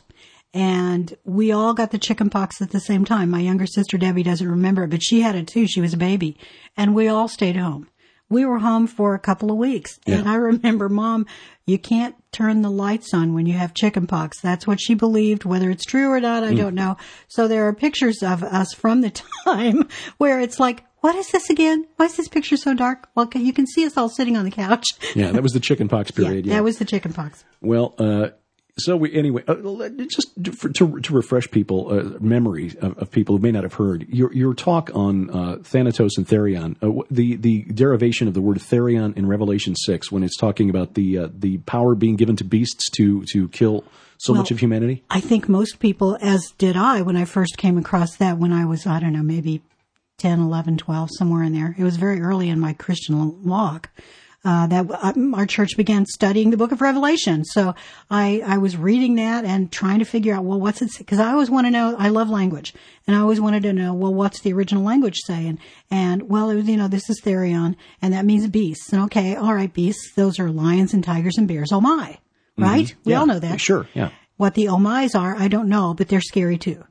and we all got the chicken pox at the same time. My younger sister, Debbie, doesn't remember it, but she had it too. She was a baby, and we all stayed home. We were home for a couple of weeks, yeah. and I remember, Mom, you can't turn the lights on when you have chicken pox. That's what she believed. Whether it's true or not, I mm. don't know. So there are pictures of us from the time where it's like, what is this again? Why is this picture so dark? Well, you can see us all sitting on the couch. Yeah, that was the chicken pox period. Yeah, yeah. that was the chicken pox. Well, uh, so we, anyway, uh, just to, to, to refresh people, uh, memory of, of people who may not have heard, your, your talk on uh, Thanatos and Therion, uh, the, the derivation of the word Therion in Revelation six, when it's talking about the uh, the power being given to beasts to, to kill so well, much of humanity? I think most people, as did I, when I first came across that when I was, I don't know, maybe ten, eleven, twelve, somewhere in there. It was very early in my Christian walk uh, that uh, our church began studying the book of Revelation. So I, I was reading that and trying to figure out, well, what's it say? Because I always want to know, I love language, and I always wanted to know, well, what's the original language saying? And, well, it was, you know, this is Therion, and that means beasts. And okay, all right, beasts, those are lions and tigers and bears. Oh, my. Right? Mm-hmm. We yeah. all know that. Sure, yeah. What the oh my's are, I don't know, but they're scary too.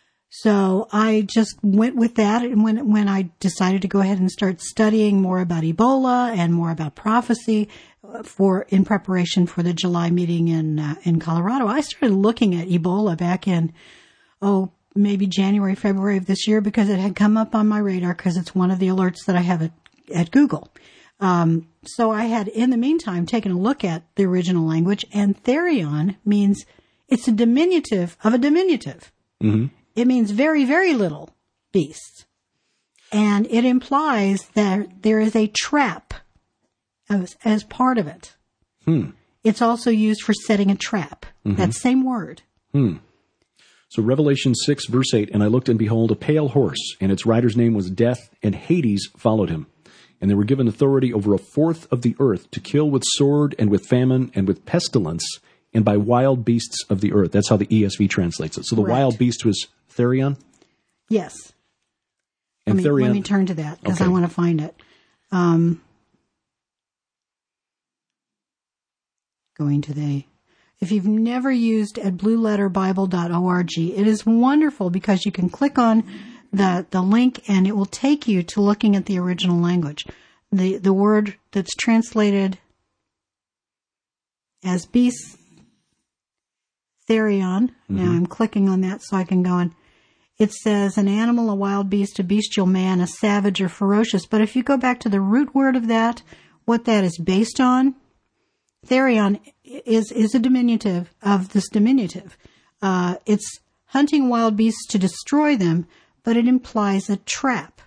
So I just went with that, and when when I decided to go ahead and start studying more about Ebola and more about prophecy for in preparation for the July meeting in uh, in Colorado, I started looking at Ebola back in oh maybe January, February of this year, because it had come up on my radar because it's one of the alerts that I have at, at Google. Um, so I had, in the meantime, taken a look at the original language, and therion means it's a diminutive of a diminutive. Mm-hmm. It means very, very little beasts. And it implies that there is a trap as, as part of it. Hmm. It's also used for setting a trap. Mm-hmm. That same word. Hmm. So Revelation six, verse eight, and I looked, and behold, a pale horse, and its rider's name was Death, and Hades followed him. And they were given authority over a fourth of the earth to kill with sword and with famine and with pestilence and by wild beasts of the earth. That's how the E S V translates it. So the Correct. wild beast was therion? Yes. And let, me, therion, let me turn to that because okay. I want to find it. Um, going to the... If you've never used at blue letter bible dot org, it is wonderful because you can click on the, the link and it will take you to looking at the original language. The, the word that's translated as beast, therion. Mm-hmm. Now I'm clicking on that so I can go in. It says an animal, a wild beast, a bestial man, a savage or ferocious. But if you go back to the root word of that, what that is based on, therion is, is a diminutive of this diminutive. Uh, it's hunting wild beasts to destroy them, but it implies a trap,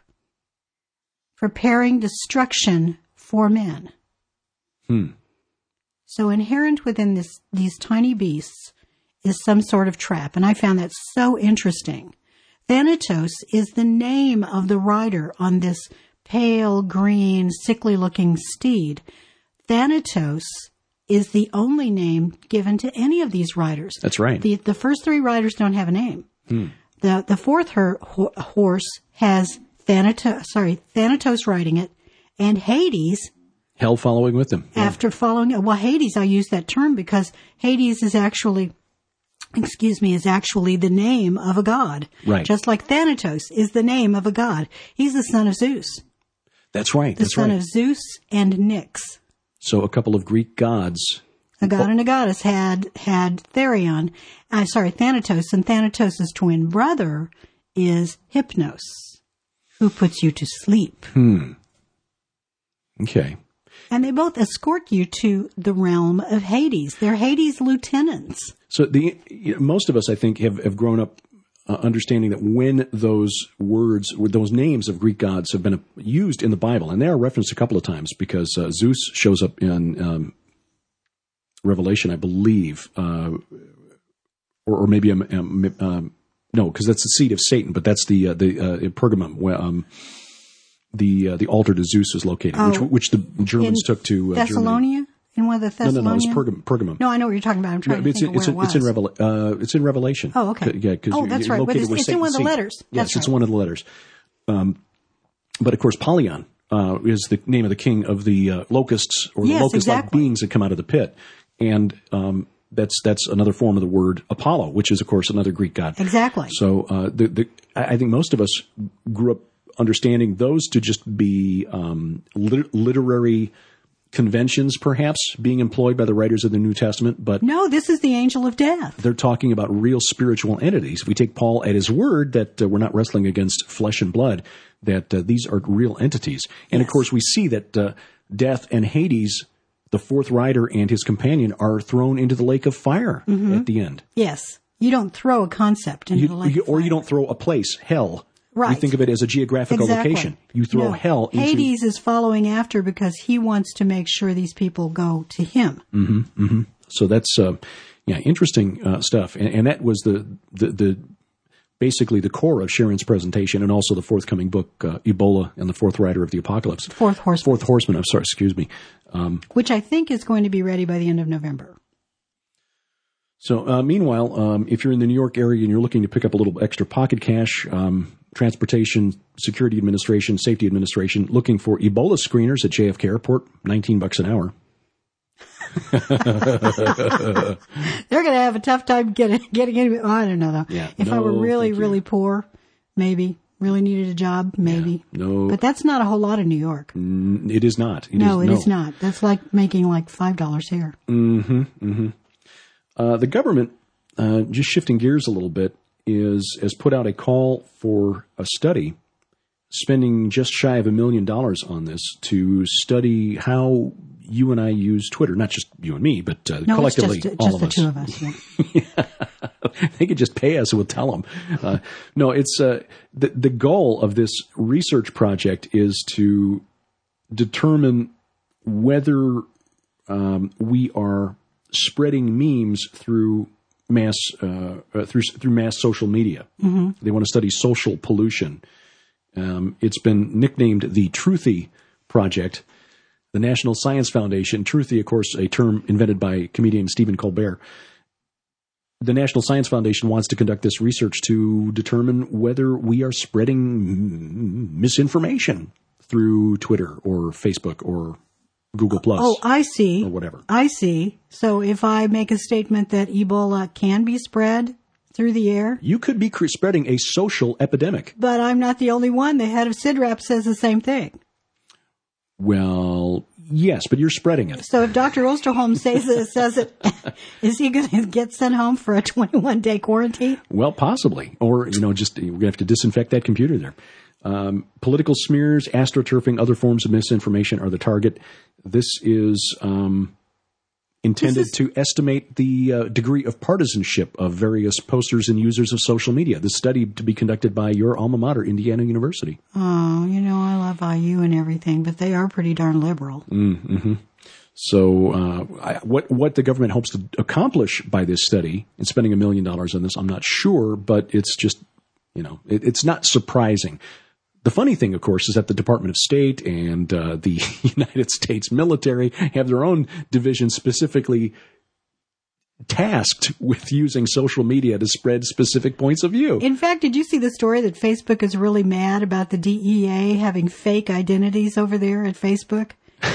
preparing destruction for men. Hmm. So inherent within this, these tiny beasts is some sort of trap, and I found that so interesting. Thanatos is the name of the rider on this pale, green, sickly-looking steed. Thanatos is the only name given to any of these riders. That's right. The the first three riders don't have a name. Hmm. The the fourth her, ho, horse has Thanatos, sorry, Thanatos riding it, and Hades. Hell following with them. Yeah. After following, well, Hades, I use that term because Hades is actually, excuse me, is actually the name of a god. Right. Just like Thanatos is the name of a god. He's the son of Zeus. That's right. The that's son right. of Zeus and Nyx. So a couple of Greek gods. A god oh. and a goddess had had Therion. I'm uh, sorry, Thanatos, and Thanatos' twin brother is Hypnos, who puts you to sleep. Hmm. Okay. And they both escort you to the realm of Hades. They're Hades lieutenants. So the you know, most of us, I think, have, have grown up uh, understanding that when those words, those names of Greek gods have been uh, used in the Bible, and they are referenced a couple of times because uh, Zeus shows up in um, Revelation, I believe, uh, or, or maybe um, um, um, no, because that's the seat of Satan, but that's the uh, the uh, Pergamum, where um, the uh, the altar to Zeus is located, oh, which which the Germans took to uh, Thessalonia. Germany. In one of the Thessalonian? No, no, no. It's Pergam- Pergamum. No, I know what you're talking about. I'm trying no, to it's think in, of where it's, it was. It's in, Revel- uh, it's in Revelation. Oh, okay. Yeah, oh, that's you're right. But it's, it's in one of the letters. Yes, that's it's right. one of the letters. Um, but of course, Polyon uh, is the name of the king of the uh, locusts or yes, the locust-like exactly. beings that come out of the pit, and um, that's that's another form of the word Apollo, which is of course another Greek god. Exactly. So uh, the, the I think most of us grew up understanding those to just be um, lit- literary conventions, perhaps, being employed by the writers of the New Testament, but no, this is the angel of death. They're talking about real spiritual entities. If we take Paul at his word that uh, we're not wrestling against flesh and blood, that uh, these are real entities. And yes. Of course, we see that uh, Death and Hades, the fourth rider and his companion, are thrown into the lake of fire mm-hmm. at the end. Yes. You don't throw a concept into you, the lake you, of fire. Or you don't throw a place, hell. Right. You think of it as a geographical exactly. location. You throw no, hell into... Hades is following after because he wants to make sure these people go to him. Mm-hmm, mm-hmm. So that's, uh, yeah, interesting uh, stuff. And, and that was the, the, the basically the core of Sharon's presentation and also the forthcoming book, uh, Ebola and the Fourth Rider of the Apocalypse. Fourth Horseman. Fourth Horseman, I'm sorry, excuse me. Um, Which I think is going to be ready by the end of November. So, uh, meanwhile, um, if you're in the New York area and you're looking to pick up a little extra pocket cash, um, Transportation Security Administration, Safety Administration, looking for Ebola screeners at J F K Airport, nineteen bucks an hour. They're going to have a tough time getting getting in. Oh, I don't know though. Yeah, if no, I were really, thank really you. poor, maybe really needed a job, maybe. Yeah, no, but that's not a whole lot in New York. Mm, it is not. It no, is, it no. is not. That's like making like five dollars here. Mm-hmm. Mm-hmm. Uh, the government, uh, just shifting gears a little bit, is has put out a call for a study, spending just shy of a million dollars on this to study how you and I use Twitter. Not just you and me, but uh, no, collectively, it's just, all just of the us. two of us. Yeah. Yeah. They could just pay us and we'll tell them. Uh, no, it's uh, the the goal of this research project is to determine whether um, we are spreading memes through mass uh, uh, through through mass social media. Mm-hmm. They want to study social pollution. Um, it's been nicknamed the Truthy Project. The National Science Foundation, Truthy, of course, a term invented by comedian Stephen Colbert. The National Science Foundation wants to conduct this research to determine whether we are spreading misinformation through Twitter or Facebook or Google Plus. Oh, I see. Or whatever. I see. So if I make a statement that Ebola can be spread through the air, you could be spreading a social epidemic. But I'm not the only one. The head of CIDRAP says the same thing. Well, yes, but you're spreading it. So if Doctor Osterholm says it, says it, is he going to get sent home for a twenty-one day quarantine? Well, possibly. Or, you know, just we're going to have to disinfect that computer there. Um, political smears, astroturfing, other forms of misinformation are the target. This is um, intended this is, to estimate the uh, degree of partisanship of various posters and users of social media. This study to be conducted by your alma mater, Indiana University. Oh, you know, I love I U and everything, but they are pretty darn liberal. Mm-hmm. So uh, I, what what the government hopes to accomplish by this study and spending a million dollars on this, I'm not sure, but it's just, you know, it, it's not surprising. The funny thing, of course, is that the Department of State and uh, the United States military have their own division specifically tasked with using social media to spread specific points of view. In fact, did you see the story that Facebook is really mad about the D E A having fake identities over there at Facebook?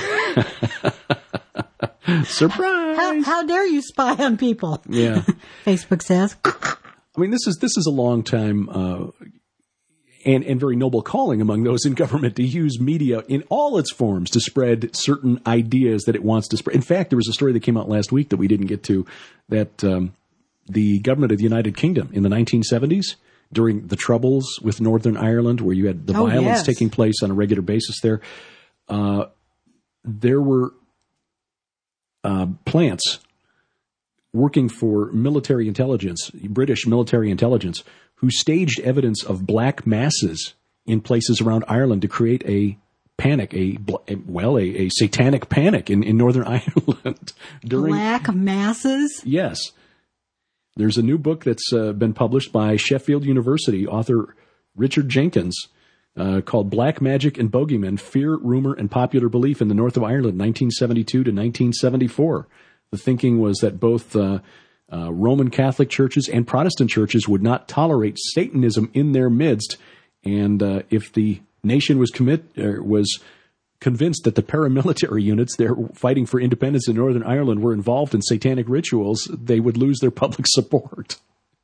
Surprise! How, how dare you spy on people? Yeah. Facebook says. I mean, this is this is a long time uh, and and very noble calling among those in government to use media in all its forms to spread certain ideas that it wants to spread. In fact, there was a story that came out last week that we didn't get to, that um, the government of the United Kingdom in the nineteen seventies, during the Troubles with Northern Ireland, where you had the oh, violence yes. taking place on a regular basis there, uh, there were uh, plants working for military intelligence, British military intelligence, who staged evidence of black masses in places around Ireland to create a panic, a well, a, a satanic panic in, in Northern Ireland. During, black masses? Yes. There's a new book that's uh, been published by Sheffield University author Richard Jenkins uh, called Black Magic and Bogeymen, Fear, Rumor, and Popular Belief in the North of Ireland, nineteen seventy-two to nineteen seventy-four. The thinking was that both uh, uh, Roman Catholic churches and Protestant churches would not tolerate Satanism in their midst, and uh, if the nation was commit uh, was convinced that the paramilitary units there fighting for independence in Northern Ireland were involved in satanic rituals, they would lose their public support.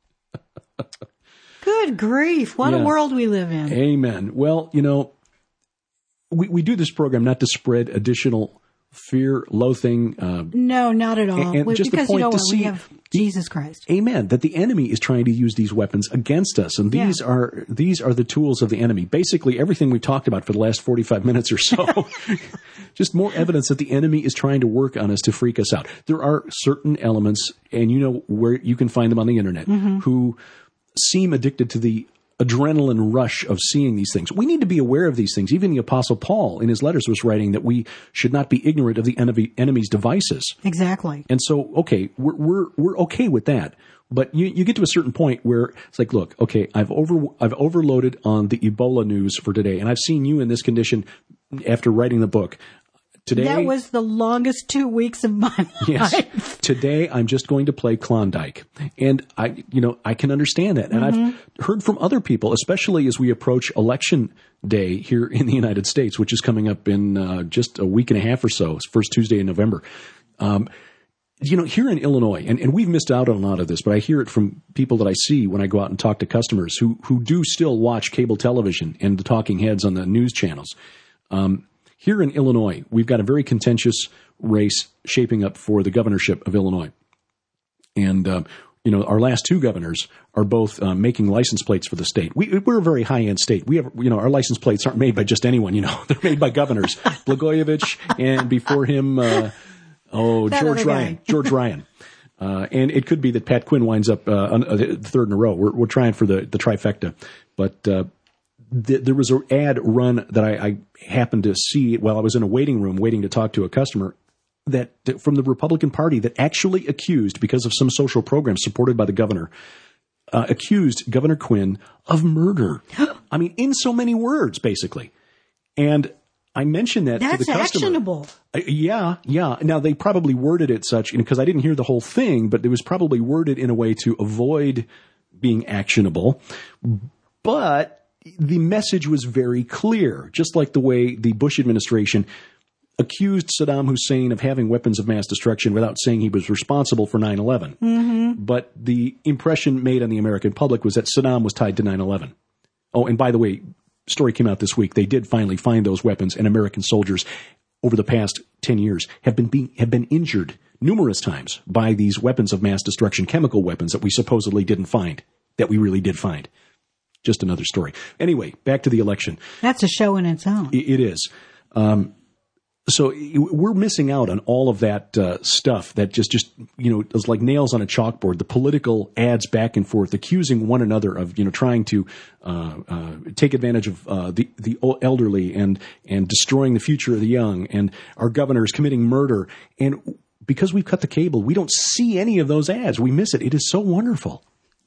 Good grief! What yeah. a world we live in. Amen. Well, you know, we we do this program not to spread additional fear, loathing. Uh, no, not at all. And, and just because the point you know to what? see, We have Jesus Christ. Amen. That the enemy is trying to use these weapons against us, and these yeah. are these are the tools of the enemy. Basically, everything we talked about for the last forty-five minutes or so, just more evidence that the enemy is trying to work on us to freak us out. There are certain elements, and you know where you can find them on the internet, mm-hmm. who seem addicted to the adrenaline rush of seeing these things. We need to be aware of these things. Even the Apostle Paul in his letters was writing that we should not be ignorant of the enemy, enemy's devices. Exactly. And so, okay, we're, we're, we're okay with that. But you, you get to a certain point where it's like, look, okay, I've over, I've overloaded on the Ebola news for today, and I've seen you in this condition after writing the book. Today, that was the longest two weeks of my life. Yes. Today, I'm just going to play Klondike. And I, you know, I can understand that. And mm-hmm. I've heard from other people, especially as we approach election day here in the United States, which is coming up in uh, just a week and a half or so. It's first Tuesday in November. Um, you know, here in Illinois, and, and we've missed out on a lot of this, but I hear it from people that I see when I go out and talk to customers who, who do still watch cable television and the talking heads on the news channels. Um, Here in Illinois, we've got a very contentious race shaping up for the governorship of Illinois. And uh, you know, our last two governors are both uh, making license plates for the state. We, we're a very high-end state. We have, you know, our license plates aren't made by just anyone, you know. They're made by governors. Blagojevich, and before him, uh, oh, That George other guy. Ryan. George Ryan. Uh, and it could be that Pat Quinn winds up uh, on, uh, the third in a row. We're, we're trying for the, the trifecta. But uh, th- there was an ad run that I, I happened to see while I was in a waiting room waiting to talk to a customer, that from the Republican Party that actually accused, because of some social program supported by the governor, uh, accused Governor Quinn of murder. I mean, in so many words, basically. And I mentioned that That's to the customer. actionable. Uh, yeah, yeah. Now, they probably worded it such, because I didn't hear the whole thing, but it was probably worded in a way to avoid being actionable. But the message was very clear, just like the way the Bush administration accused Saddam Hussein of having weapons of mass destruction without saying he was responsible for nine eleven. Mm-hmm. But the impression made on the American public was that Saddam was tied to nine eleven. Oh, and by the way, story came out this week. They did finally find those weapons, and American soldiers over the past ten years have been being, have been injured numerous times by these weapons of mass destruction, chemical weapons that we supposedly didn't find, that we really did find. Just another story. Anyway, back to the election. That's a show in its own. It, it is. Um, So we're missing out on all of that uh, stuff that just, just, you know, is like nails on a chalkboard. The political ads back and forth, accusing one another of, you know, trying to uh, uh, take advantage of uh, the the elderly and and destroying the future of the young, and our governors committing murder. And because we've cut the cable, we don't see any of those ads. We miss it. It is so wonderful.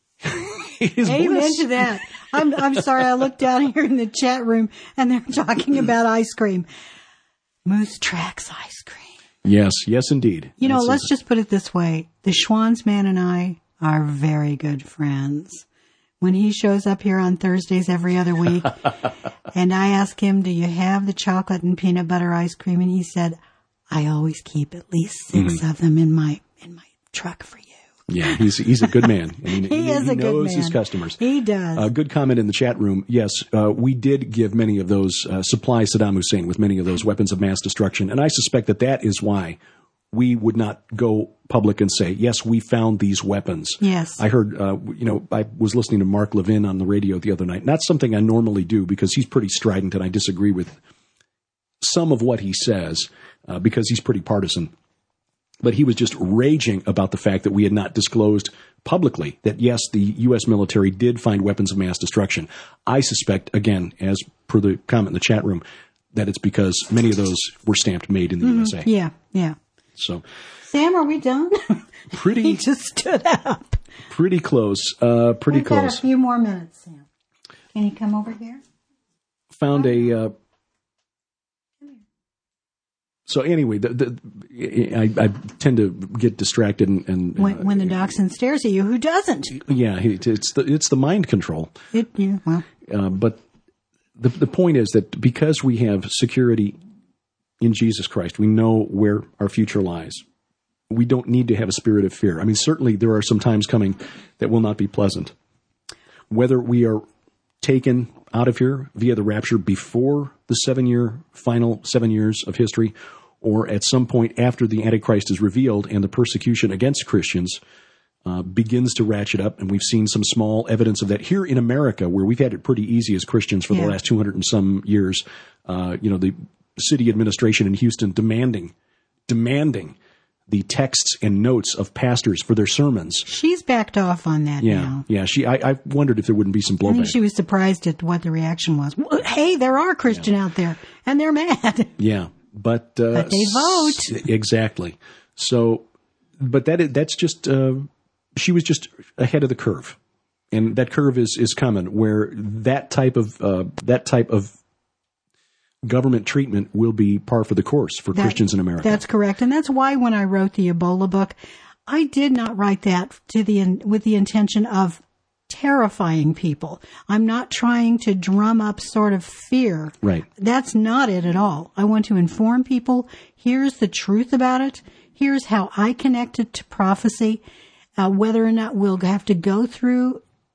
It is Amen bliss. to that. I'm I'm sorry. I looked down here in the chat room and they're talking about ice cream. Moose Tracks ice cream. Yes, yes, indeed. You know, That's let's it. just put it this way. The Schwann's man and I are very good friends. When he shows up here on Thursdays every other week, and I ask him, do you have the chocolate and peanut butter ice cream? And he said, I always keep at least six Mm-hmm. of them in my in my truck for you. Yeah, he's he's a good man. I mean, He is a good knows man. his customers. He does. A good comment in the chat room. Yes, uh, we did give many of those, uh, supply Saddam Hussein with many of those weapons of mass destruction. And I suspect that that is why we would not go public and say, yes, we found these weapons. Yes. I heard, uh, you know, I was listening to Mark Levin on the radio the other night. Not something I normally do because he's pretty strident and I disagree with some of what he says uh, because he's pretty partisan. But he was just raging about the fact that we had not disclosed publicly that, yes, the U S military did find weapons of mass destruction. I suspect, again, as per the comment in the chat room, that it's because many of those were stamped made in the Mm-hmm. U S A. Yeah, yeah. So Sam, are we done? pretty, He just stood up. pretty close. Uh, pretty We've got close. a few more minutes, Sam. Can you come over here? Found a. Uh, so anyway, the, the, I, I tend to get distracted and, and When, uh, when the dachshund stares at you, who doesn't? yeah, it's the it's the mind control. It, yeah, well, Uh, but the the point is that because we have security in Jesus Christ, we know where our future lies. We don't need to have a spirit of fear. I mean, certainly there are some times coming that will not be pleasant. Whether we are taken out of here via the rapture before the seven-year, final seven years of history, or at some point after the Antichrist is revealed and the persecution against Christians uh, begins to ratchet up, and we've seen some small evidence of that here in America, where we've had it pretty easy as Christians for Yeah. the last two hundred and some years. Uh, you know, the city administration in Houston demanding, demanding the texts and notes of pastors for their sermons. she's backed off on that Yeah, now. yeah. She, I, I wondered if there wouldn't be some I think blowback. she was surprised at what the reaction was. Well, hey, there are Christian out there, and they're mad. Yeah, but uh, But they vote. s- exactly. So, but that is, that's just uh, she was just ahead of the curve, and that curve is is coming where that type of uh, that type of government treatment will be par for the course for That- Christians in America. That's correct, and that's why when I wrote the Ebola book, I did not write that to the with the intention of terrifying people. I'm not trying to drum up sort of fear. Right. That's not it at all. I want to inform people. Here's the truth about it. Here's how I connect it to prophecy. Uh, whether or not we'll have to go through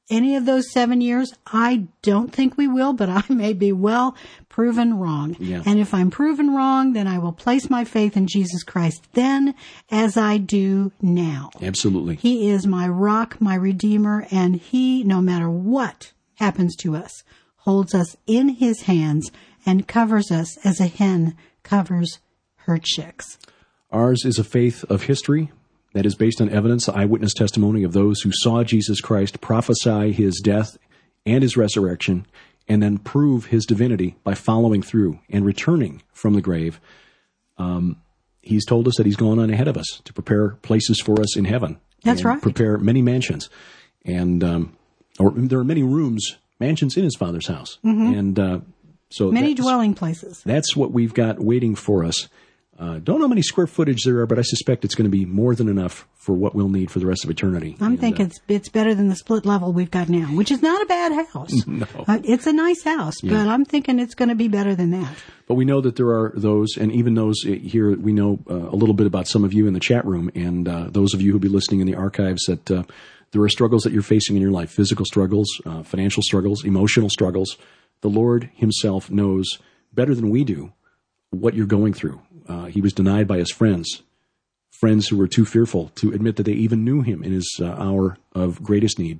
any of those seven years? I don't think we will, but I may be well proven wrong. Yeah. And if I'm proven wrong, then I will place my faith in Jesus Christ then as I do now. Absolutely. He is my rock, my redeemer, and he, no matter what happens to us, holds us in his hands and covers us as a hen covers her chicks. Ours is a faith of history that is based on evidence, eyewitness testimony of those who saw Jesus Christ prophesy his death and his resurrection, and then prove his divinity by following through and returning from the grave. Um, he's told us that he's gone on ahead of us to prepare places for us in heaven. That's and right. Prepare many mansions. And um, or there are many rooms, mansions in his Father's house. Mm-hmm. And uh, so many dwelling places. That's what we've got waiting for us. Uh, don't know how many square footage there are, but I suspect it's going to be more than enough for what we'll need for the rest of eternity. I'm and, thinking uh, it's it's better than the split level we've got now, which is not a bad house. No. Uh, it's a nice house, Yeah. but I'm thinking it's going to be better than that. But we know that there are those, and even those here, we know uh, a little bit about some of you in the chat room, and uh, those of you who'll be listening in the archives, that uh, there are struggles that you're facing in your life, physical struggles, uh, financial struggles, emotional struggles. The Lord himself knows better than we do what you're going through. Uh, he was denied by his friends, friends who were too fearful to admit that they even knew him in his uh, hour of greatest need.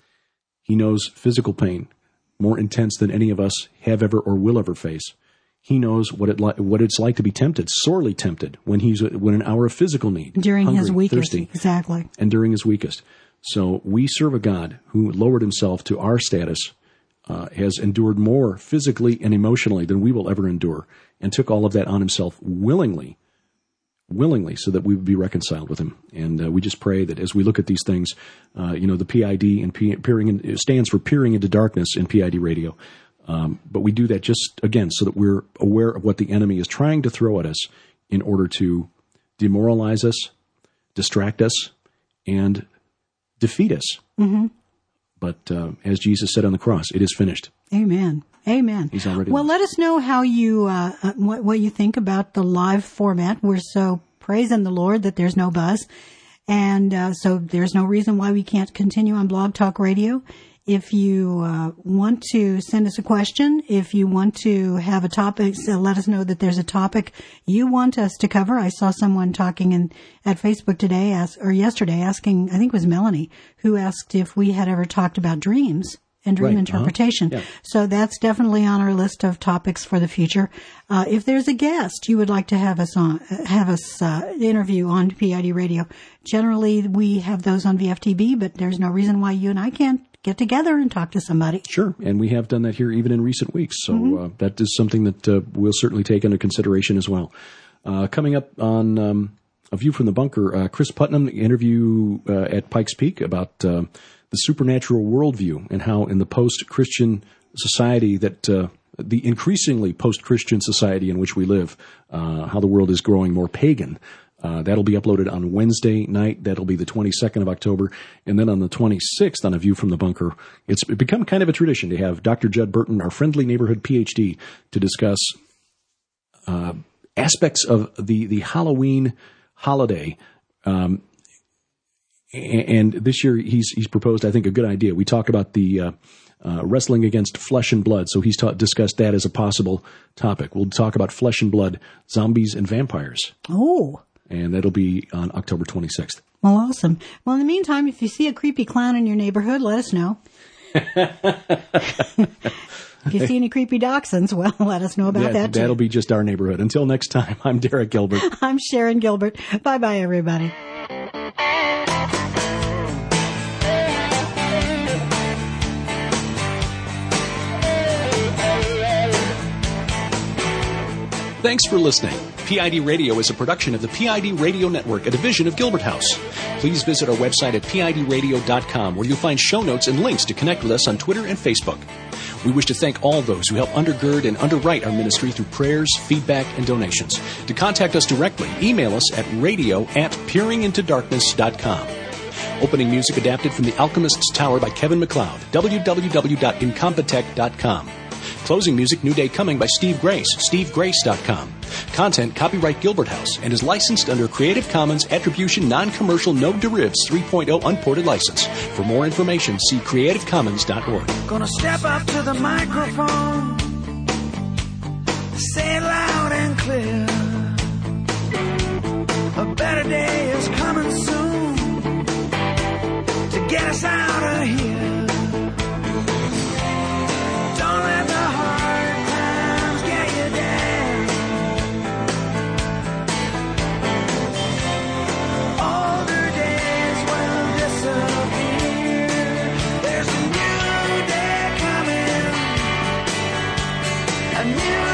He knows physical pain more intense than any of us have ever or will ever face. He knows what it li- what it's like to be tempted, sorely tempted, when he's when an hour of physical need, During hungry, his weakest, thirsty, exactly. and during his weakest. So we serve a God who lowered himself to our status, uh, has endured more physically and emotionally than we will ever endure, and took all of that on himself willingly, willingly, so that we would be reconciled with him. And uh, we just pray that as we look at these things, uh, you know, the P I D and P- peering in, it stands for Peering into Darkness in P I D Radio. Um, but we do that just, again, so that we're aware of what the enemy is trying to throw at us in order to demoralize us, distract us, and defeat us. Mm-hmm. But uh, as Jesus said on the cross, it is finished. Amen. Amen. He's already well, lost. let us know how you, uh, uh, what, what you think about the live format. We're so praising the Lord that there's no buzz. And uh, so there's no reason why we can't continue on Blog Talk Radio. If you uh, want to send us a question, if you want to have a topic, so let us know that there's a topic you want us to cover. I saw someone talking in at Facebook today, ask, or yesterday, asking, I think it was Melanie, who asked if we had ever talked about dreams and dream Right. interpretation. Uh-huh. Yeah. So that's definitely on our list of topics for the future. Uh, if there's a guest you would like to have us on, have us uh, interview on P I D Radio, generally we have those on V F T B, but there's no reason why you and I can't get together and talk to somebody. Sure, and we have done that here even in recent weeks, so Mm-hmm. uh, that is something that uh, we'll certainly take into consideration as well. Uh, coming up on um, A View from the Bunker, uh, Chris Putnam interview uh, at Pikes Peak about uh, the supernatural worldview and how in the post-Christian society that uh, the increasingly post-Christian society in which we live, uh, how the world is growing more pagan. Uh, that'll be uploaded on Wednesday night. That'll be the twenty-second of October. And then on the twenty-sixth on A View from the Bunker, it's become kind of a tradition to have Doctor Judd Burton, our friendly neighborhood P H D, to discuss uh, aspects of the, the Halloween holiday. Um, and this year he's he's proposed, I think, a good idea. We talk about the uh, uh, wrestling against flesh and blood. So he's ta- discussed that as a possible topic. We'll talk about flesh and blood, zombies and vampires. Oh. And that'll be on October twenty-sixth. Well, awesome. Well, in the meantime, if you see a creepy clown in your neighborhood, let us know. If you see any creepy dachshunds, well, let us know about that, that too. That'll be just our neighborhood. Until next time, I'm Derek Gilbert. I'm Sharon Gilbert. Bye-bye, everybody. Thanks for listening. P I D Radio is a production of the P I D Radio Network, a division of Gilbert House. Please visit our website at P I D radio dot com, where you'll find show notes and links to connect with us on Twitter and Facebook. We wish to thank all those who help undergird and underwrite our ministry through prayers, feedback, and donations. To contact us directly, email us at radio at peering into darkness dot com. Opening music adapted from The Alchemist's Tower by Kevin MacLeod, w w w dot incompetech dot com. Closing music, New Day Coming by Steve Grace, steve grace dot com. Content copyright Gilbert House and is licensed under Creative Commons Attribution Non-Commercial No Derivatives three point oh Unported License. For more information, see creative commons dot org. Gonna step up to the microphone, say it loud and clear. A better day is coming soon to get us out of here. Don't let the hard times get you down. Older days will disappear. There's a new day coming, a new